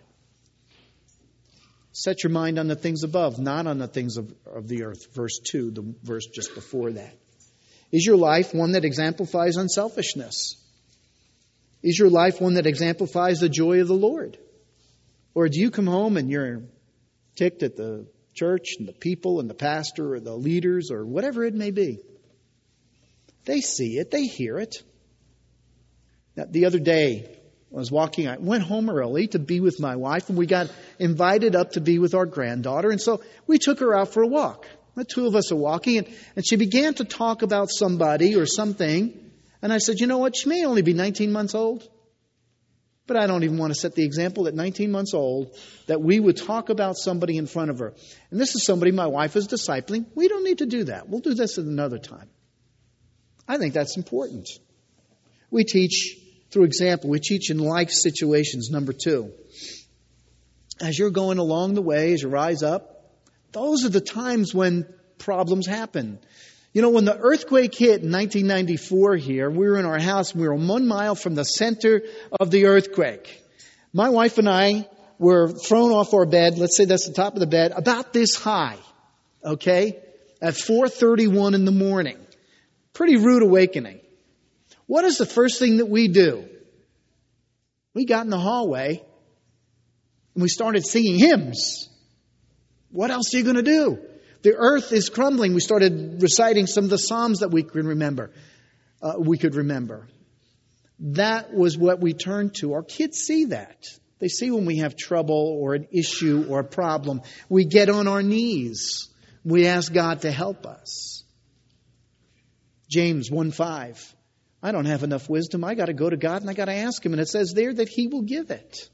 Set your mind on the things above, not on the things of the earth. Verse 2, the verse just before that. Is your life one that exemplifies unselfishness? Is your life one that exemplifies the joy of the Lord? Or do you come home and you're ticked at the church and the people and the pastor or the leaders or whatever it may be? They see it. They hear it. Now, the other day, I was walking. I went home early to be with my wife, and we got invited up to be with our granddaughter. And so we took her out for a walk. The two of us are walking, and she began to talk about somebody or something. And I said, you know what? She may only be 19 months old. But I don't even want to set the example at 19 months old that we would talk about somebody in front of her. And this is somebody my wife is discipling. We don't need to do that. We'll do this at another time. I think that's important. We teach through example. We teach in life situations. Number two, as you're going along the way, as you rise up, those are the times when problems happen. You know, when the earthquake hit in 1994 here, we were in our house. We were 1 mile from the center of the earthquake. My wife and I were thrown off our bed. Let's say that's the top of the bed, about this high, okay, at 4:31 in the morning. Pretty rude awakening. What is the first thing that we do? We got in the hallway and we started singing hymns. What else are you going to do? The earth is crumbling. We started reciting some of the Psalms that we could remember. That was what we turned to. Our kids see that. They see when we have trouble or an issue or a problem. We get on our knees. We ask God to help us. James 1:5. I don't have enough wisdom. I got to go to God and I got to ask Him. And it says there that He will give it.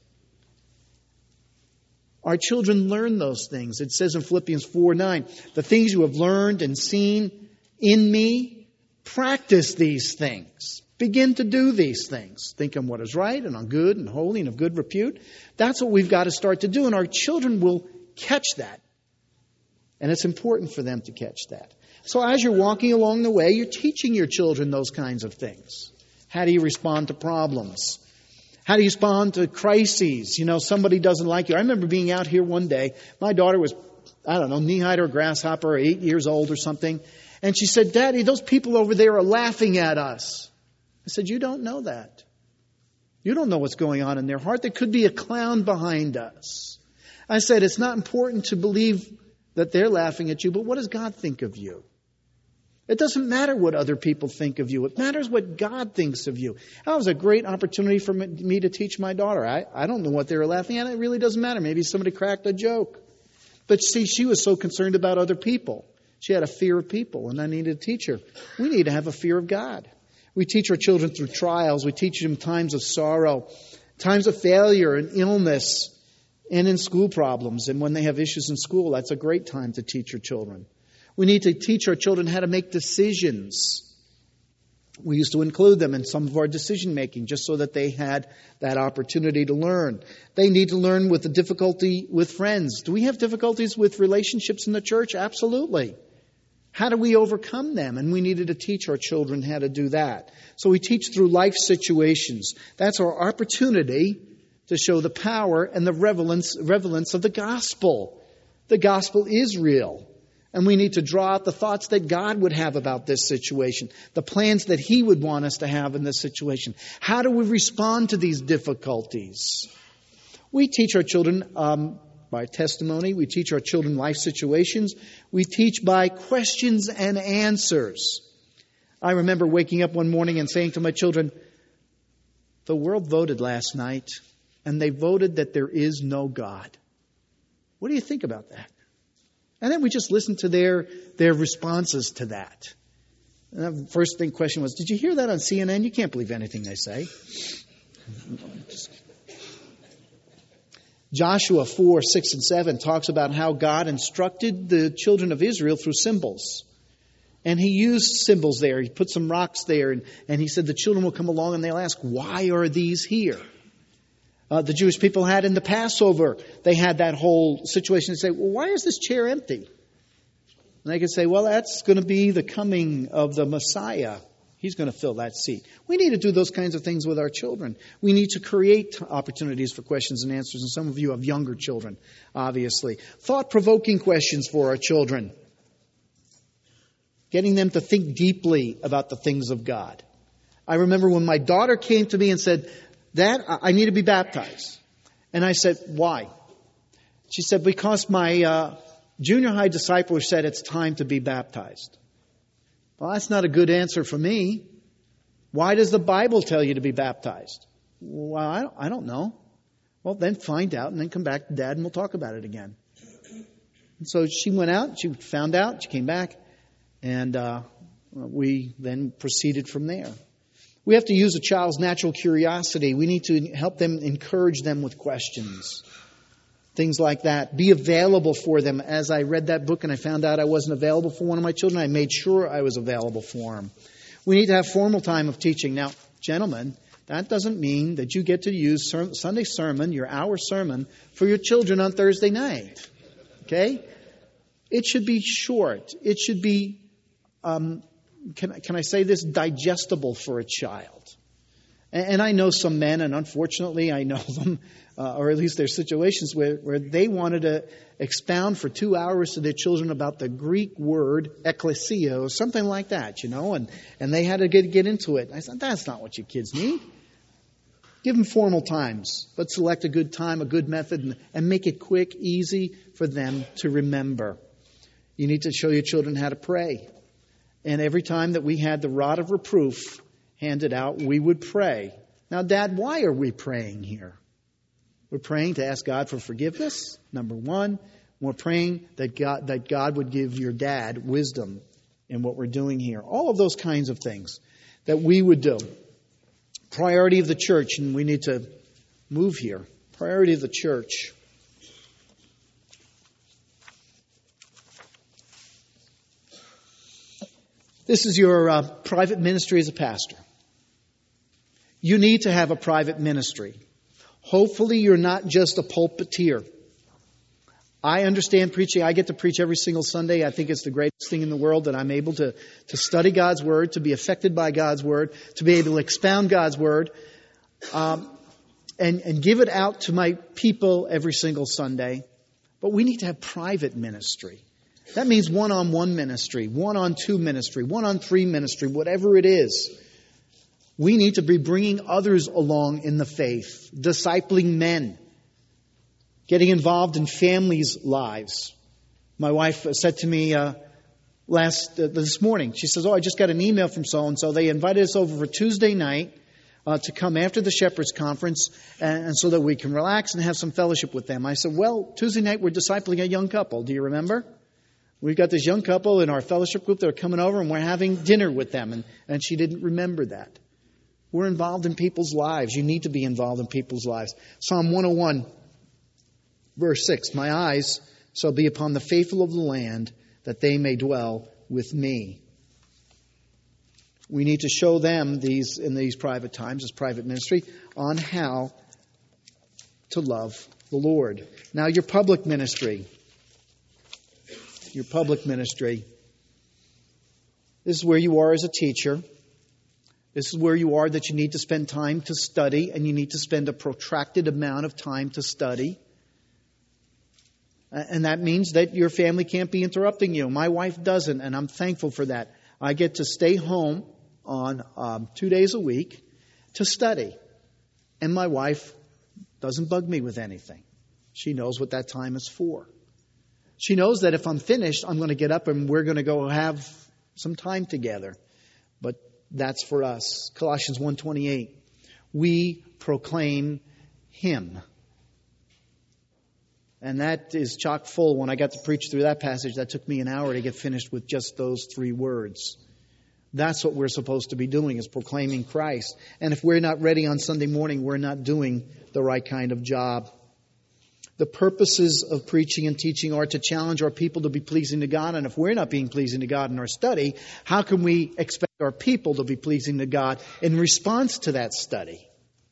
Our children learn those things. It says in Philippians 4:9, the things you have learned and seen in me, practice these things. Begin to do these things. Think on what is right and on good and holy and of good repute. That's what we've got to start to do. And our children will catch that. And it's important for them to catch that. So as you're walking along the way, you're teaching your children those kinds of things. How do you respond to problems? How do you respond to crises? You know, somebody doesn't like you. I remember being out here one day. My daughter was, knee-high to a grasshopper, 8 years old or something. And she said, Daddy, those people over there are laughing at us. I said, you don't know that. You don't know what's going on in their heart. There could be a clown behind us. I said, it's not important to believe that they're laughing at you, but what does God think of you? It doesn't matter what other people think of you. It matters what God thinks of you. That was a great opportunity for me to teach my daughter. I don't know what they were laughing at. It really doesn't matter. Maybe somebody cracked a joke. But see, she was so concerned about other people. She had a fear of people, and I needed to teach her. We need to have a fear of God. We teach our children through trials. We teach them times of sorrow, times of failure and illness, and in school problems. And when they have issues in school, that's a great time to teach your children. We need to teach our children how to make decisions. We used to include them in some of our decision making just so that they had that opportunity to learn. They need to learn with the difficulty with friends. Do we have difficulties with relationships in the church? Absolutely. How do we overcome them? And we needed to teach our children how to do that. So we teach through life situations. That's our opportunity to show the power and the relevance of the gospel. The gospel is real. And we need to draw out the thoughts that God would have about this situation, the plans that He would want us to have in this situation. How do we respond to these difficulties? We teach our children by testimony. We teach our children life situations. We teach by questions and answers. I remember waking up one morning and saying to my children, the world voted last night, and they voted that there is no God. What do you think about that? And then we just listened to their responses to that. And the first question was, did you hear that on CNN? You can't believe anything they say. Joshua 4, 6, and 7 talks about how God instructed the children of Israel through symbols. And he used symbols there. He put some rocks there. And he said the children will come along and they'll ask, why are these here? The Jewish people had in the Passover, they had that whole situation. They say, well, why is this chair empty? And they could say, well, that's going to be the coming of the Messiah. He's going to fill that seat. We need to do those kinds of things with our children. We need to create opportunities for questions and answers. And some of you have younger children, obviously. Thought-provoking questions for our children. Getting them to think deeply about the things of God. I remember when my daughter came to me and said, Dad, I need to be baptized. And I said, why? She said, because my junior high discipler said it's time to be baptized. Well, that's not a good answer for me. Why does the Bible tell you to be baptized? Well, I don't know. Well, then find out and then come back to Dad and we'll talk about it again. And so she went out, she found out, she came back. And we then proceeded from there. We have to use a child's natural curiosity. We need to help them, encourage them with questions. Things like that. Be available for them. As I read that book and I found out I wasn't available for one of my children, I made sure I was available for them. We need to have formal time of teaching. Now, gentlemen, that doesn't mean that you get to use Sunday sermon, your hour sermon, for your children on Thursday night. Okay? It should be short. It should be can I say this, digestible for a child. And I know some men, and unfortunately I know them, or at least there's situations where they wanted to expound for 2 hours to their children about the Greek word ekklesia or something like that, and they had to get into it. I said, that's not what your kids need. Give them formal times, but select a good time, a good method, and make it quick, easy for them to remember. You need to show your children how to pray. And every time that we had the rod of reproof handed out, we would pray. Now, Dad, why are we praying here? We're praying to ask God for forgiveness, number one. We're praying that God would give your dad wisdom in what we're doing here. All of those kinds of things that we would do. Priority of the church, and we need to move here. Priority of the church. This is your private ministry as a pastor. You need to have a private ministry. Hopefully you're not just a pulpiteer. I understand preaching. I get to preach every single Sunday. I think it's the greatest thing in the world that I'm able to study God's Word, to be affected by God's Word, to be able to expound God's Word, and give it out to my people every single Sunday. But we need to have private ministry. That means one-on-one ministry, one-on-two ministry, one-on-three ministry, whatever it is. We need to be bringing others along in the faith, discipling men, getting involved in families' lives. My wife said to me this morning, she says, I just got an email from so-and-so. They invited us over for Tuesday night to come after the Shepherd's Conference and so that we can relax and have some fellowship with them. I said, well, Tuesday night we're discipling a young couple. Do you remember? We've got this young couple in our fellowship group that are coming over and we're having dinner with them. And she didn't remember that. We're involved in people's lives. You need to be involved in people's lives. Psalm 101, verse 6, my eyes shall be upon the faithful of the land, that they may dwell with me. We need to show them in these private times, this private ministry, on how to love the Lord. Now, your public ministry. Your public ministry. This is where you are as a teacher. This is where you are that you need to spend time to study, and you need to spend a protracted amount of time to study. And that means that your family can't be interrupting you. My wife doesn't, and I'm thankful for that. I get to stay home on 2 days a week to study. And my wife doesn't bug me with anything. She knows what that time is for. She knows that if I'm finished, I'm going to get up and we're going to go have some time together. But that's for us. Colossians 1:28. We proclaim Him. And that is chock full. When I got to preach through that passage, that took me an hour to get finished with just those 3 words. That's what we're supposed to be doing, is proclaiming Christ. And if we're not ready on Sunday morning, we're not doing the right kind of job. The purposes of preaching and teaching are to challenge our people to be pleasing to God. And if we're not being pleasing to God in our study, how can we expect our people to be pleasing to God in response to that study?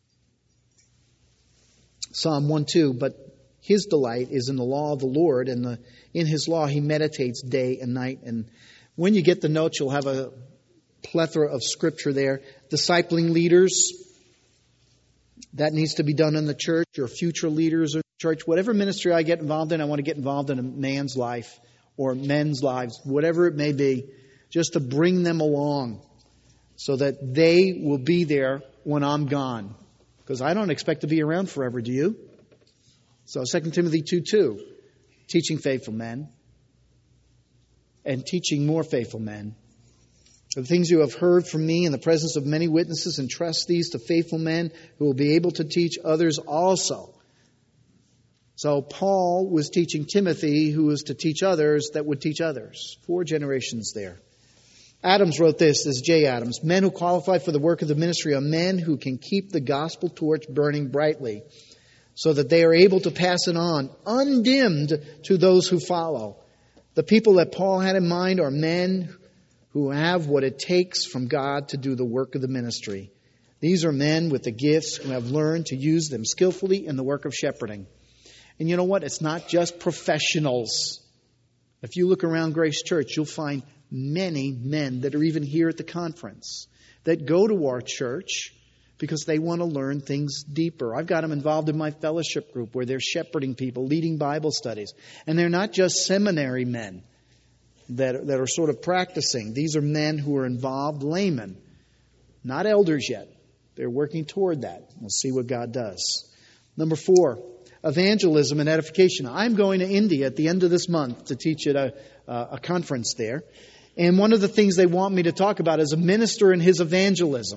Psalm 1:2, but his delight is in the law of the Lord, and in his law he meditates day and night. And when you get the notes, you'll have a plethora of scripture there. Discipling leaders, that needs to be done in the church, or future leaders of the church. Whatever ministry I get involved in, I want to get involved in a man's life or men's lives, whatever it may be, just to bring them along so that they will be there when I'm gone. Because I don't expect to be around forever, do you? So 2 Timothy 2:2, teaching faithful men and teaching more faithful men. The things you have heard from me in the presence of many witnesses, entrust these to faithful men who will be able to teach others also. So Paul was teaching Timothy, who was to teach others that would teach others. 4 generations there. Adams wrote this is J. Adams. Men who qualify for the work of the ministry are men who can keep the gospel torch burning brightly so that they are able to pass it on undimmed to those who follow. The people that Paul had in mind are men who have what it takes from God to do the work of the ministry. These are men with the gifts who have learned to use them skillfully in the work of shepherding. And you know what? It's not just professionals. If you look around Grace Church, you'll find many men that are even here at the conference that go to our church because they want to learn things deeper. I've got them involved in my fellowship group where they're shepherding people, leading Bible studies. And they're not just seminary men that are sort of practicing. These are men who are involved, laymen, not elders yet. They're working toward that. We'll see what God does. Number 4, evangelism and edification. I'm going to India at the end of this month to teach at a conference there. And one of the things they want me to talk about is a minister and his evangelism.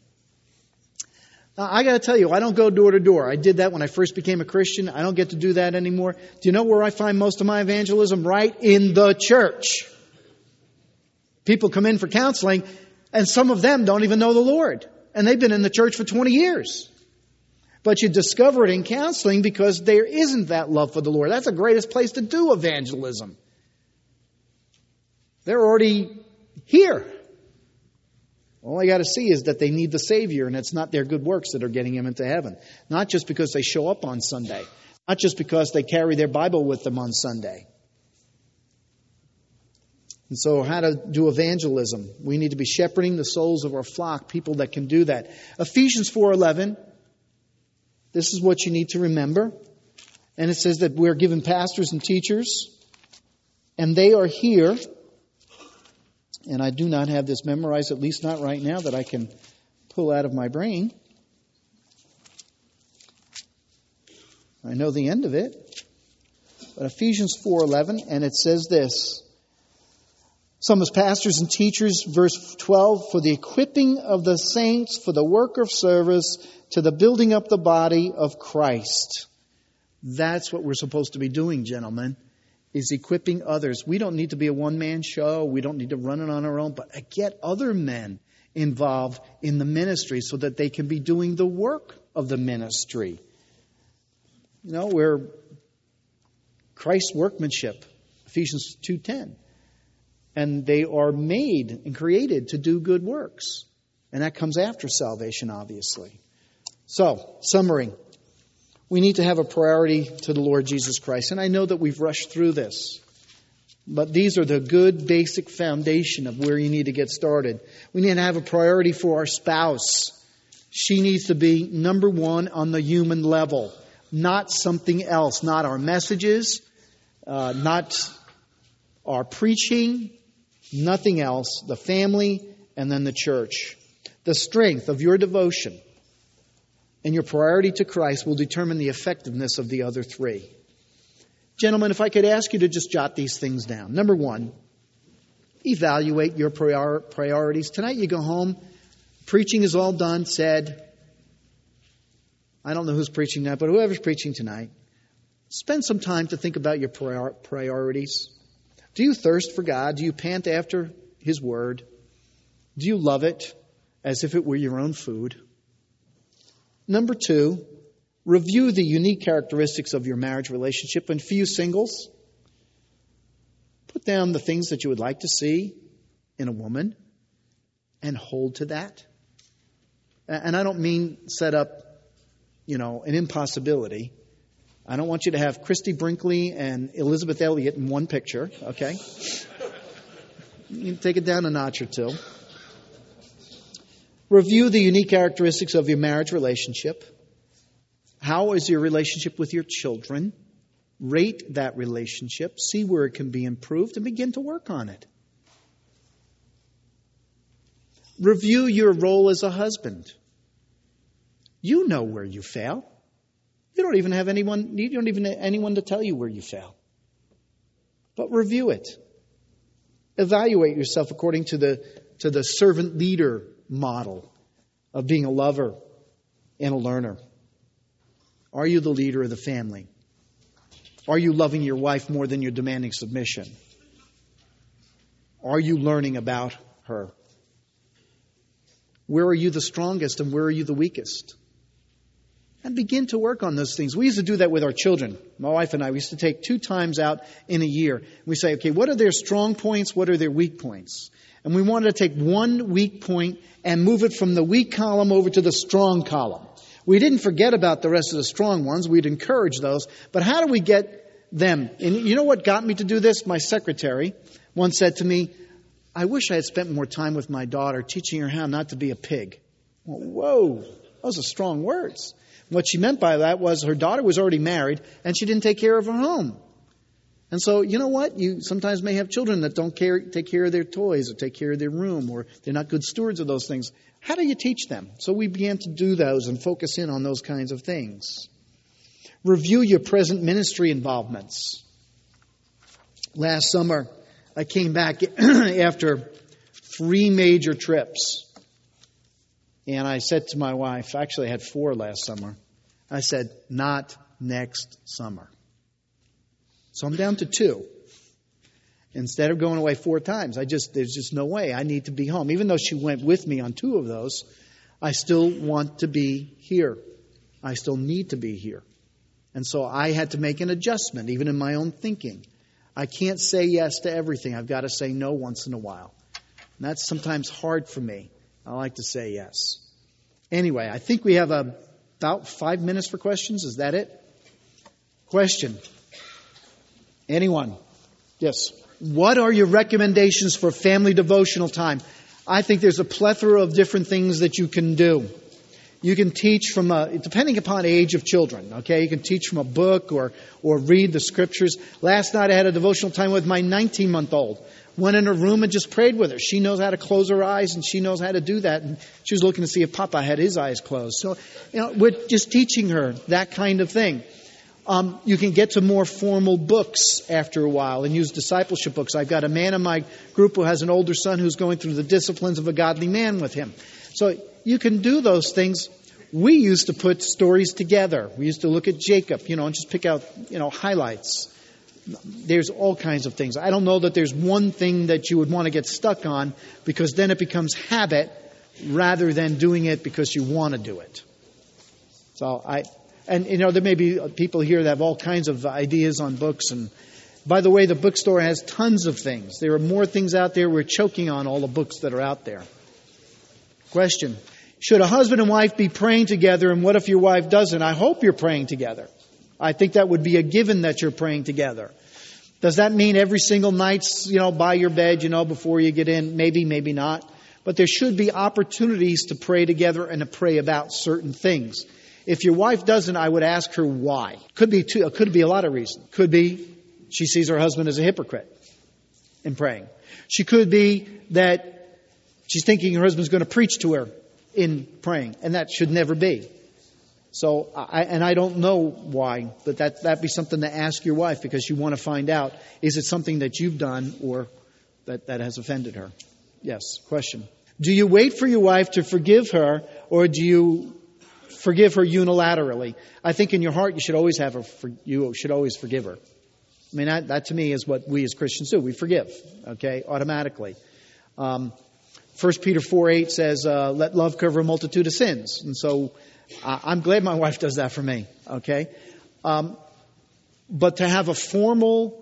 Now, I got to tell you, I don't go door to door. I did that when I first became a Christian. I don't get to do that anymore. Do you know where I find most of my evangelism? Right in the church. People come in for counseling, and some of them don't even know the Lord. And they've been in the church for 20 years. But you discover it in counseling because there isn't that love for the Lord. That's the greatest place to do evangelism. They're already here. All I got to see is that they need the Savior, and it's not their good works that are getting them into heaven. Not just because they show up on Sunday. Not just because they carry their Bible with them on Sunday. And so how to do evangelism. We need to be shepherding the souls of our flock, people that can do that. Ephesians 4:11. This is what you need to remember. And it says that we're given pastors and teachers, and they are here. And I do not have this memorized, at least not right now, that I can pull out of my brain. I know the end of it. But Ephesians 4:11, and it says this. Some as pastors and teachers, verse 12, for the equipping of the saints, for the work of service, to the building up the body of Christ. That's what we're supposed to be doing, gentlemen, is equipping others. We don't need to be a one-man show. We don't need to run it on our own, but get other men involved in the ministry so that they can be doing the work of the ministry. You know, we're Christ's workmanship, Ephesians 2:10. And they are made and created to do good works. And that comes after salvation, obviously. So, summary. We need to have a priority to the Lord Jesus Christ. And I know that we've rushed through this. But these are the good basic foundation of where you need to get started. We need to have a priority for our spouse. She needs to be number one on the human level. Not something else. Not our messages. Not our preaching. Nothing else. The family and then the church. The strength of your devotion and your priority to Christ will determine the effectiveness of the other 3. Gentlemen, if I could ask you to just jot these things down. Number 1, evaluate your priorities. Tonight you go home, preaching is all done, said. I don't know who's preaching tonight, but whoever's preaching tonight, spend some time to think about your priorities. Do you thirst for God? Do you pant after His Word? Do you love it as if it were your own food? Number 2, Review the unique characteristics of your marriage relationship. And for you singles, put down the things that you would like to see in a woman and hold to that. And I don't mean set up, an impossibility. I don't want you to have Christy Brinkley and Elizabeth Elliot in one picture, okay? You can take it down a notch or two. Review the unique characteristics of your marriage relationship. How is your relationship with your children? Rate that relationship. See where it can be improved and begin to work on it. Review your role as a husband. You know where you fail. You don't even have anyone to tell you where you fail. But review it. Evaluate yourself according to the servant leader model of being a lover and a learner. Are you the leader of the family? Are you loving your wife more than you're demanding submission? Are you learning about her? Where are you the strongest and where are you the weakest? And begin to work on those things. We used to do that with our children. My wife and I, we used to take 2 times out in a year. We say, okay, what are their strong points? What are their weak points? And we wanted to take one weak point and move it from the weak column over to the strong column. We didn't forget about the rest of the strong ones. We'd encourage those. But how do we get them? And you know what got me to do this? My secretary once said to me, I wish I had spent more time with my daughter teaching her how not to be a pig. Well, whoa, those are strong words. What she meant by that was her daughter was already married and she didn't take care of her home. And so, you know what? You sometimes may have children that don't take care of their toys or take care of their room, or they're not good stewards of those things. How do you teach them? So we began to do those and focus in on those kinds of things. Review your present ministry involvements. Last summer, I came back after 3 major trips. And I said to my wife, actually I had 4 last summer. I said, not next summer. So I'm down to 2. Instead of going away 4 times, there's just no way. I need to be home. Even though she went with me on 2 of those, I still want to be here. I still need to be here. And so I had to make an adjustment, even in my own thinking. I can't say yes to everything. I've got to say no once in a while. And that's sometimes hard for me. I like to say yes. Anyway, I think we have about 5 minutes for questions. Is that it? Question. Anyone? Yes. What are your recommendations for family devotional time? I think there's a plethora of different things that you can do. You can teach from depending upon age of children, okay? You can teach from a book or read the scriptures. Last night I had a devotional time with my 19-month-old. Went in her room and just prayed with her. She knows how to close her eyes and she knows how to do that. And she was looking to see if Papa had his eyes closed. So, we're just teaching her that kind of thing. You can get to more formal books after a while and use discipleship books. I've got a man in my group who has an older son who's going through the disciplines of a godly man with him. So you can do those things. We used to put stories together. We used to look at Jacob, and just pick out, highlights. There's all kinds of things. I don't know that there's one thing that you would want to get stuck on, because then it becomes habit rather than doing it because you want to do it. So there may be people here that have all kinds of ideas on books. And by the way, the bookstore has tons of things. There are more things out there. We're choking on all the books that are out there. Question. Should a husband and wife be praying together, and what if your wife doesn't? I hope you're praying together. I think that would be a given that you're praying together. Does that mean every single night, by your bed, before you get in? Maybe, maybe not. But there should be opportunities to pray together and to pray about certain things. If your wife doesn't, I would ask her why. Could be a lot of reasons. Could be she sees her husband as a hypocrite in praying. She could be that she's thinking her husband's going to preach to her in praying, and that should never be. So, I don't know why, but that'd be something to ask your wife, because you want to find out, is it something that you've done or that has offended her? Yes, question. Do you wait for your wife to forgive her, or do you forgive her unilaterally? I think in your heart you should always forgive her. I mean, that to me is what we as Christians do. We forgive, okay, automatically. 1 Peter 4:8 says, let love cover a multitude of sins. And so I'm glad my wife does that for me, okay? But to have a formal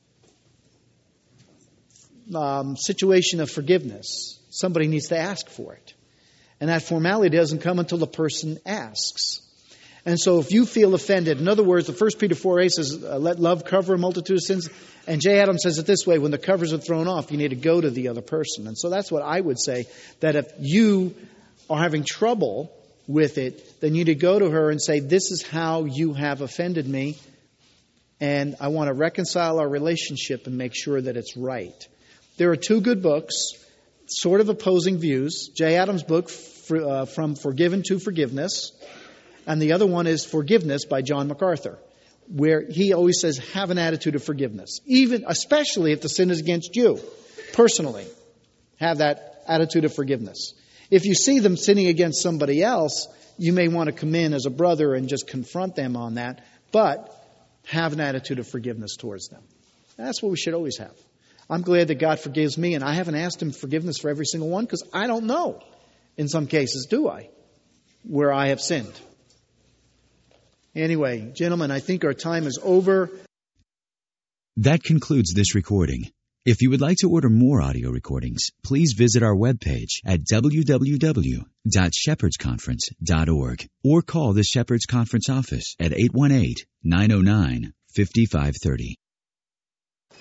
situation of forgiveness, somebody needs to ask for it. And that formality doesn't come until the person asks. And so if you feel offended, in other words, the 1 Peter 4:8 says, let love cover a multitude of sins. And J. Adams says it this way, when the covers are thrown off, you need to go to the other person. And so that's what I would say, that if you are having trouble with it, then you need to go to her and say, this is how you have offended me, and I want to reconcile our relationship and make sure that it's right. There are two good books, sort of opposing views. J. Adams' book, From Forgiven to Forgiveness, and the other one is Forgiveness by John MacArthur, where he always says, have an attitude of forgiveness, especially if the sin is against you. Personally, have that attitude of forgiveness. If you see them sinning against somebody else, you may want to come in as a brother and just confront them on that, but have an attitude of forgiveness towards them. That's what we should always have. I'm glad that God forgives me, and I haven't asked Him forgiveness for every single one, because I don't know, in some cases, do I, where I have sinned. Anyway, gentlemen, I think our time is over. That concludes this recording. If you would like to order more audio recordings, please visit our webpage at www.shepherdsconference.org or call the Shepherds Conference office at 818-909-5530.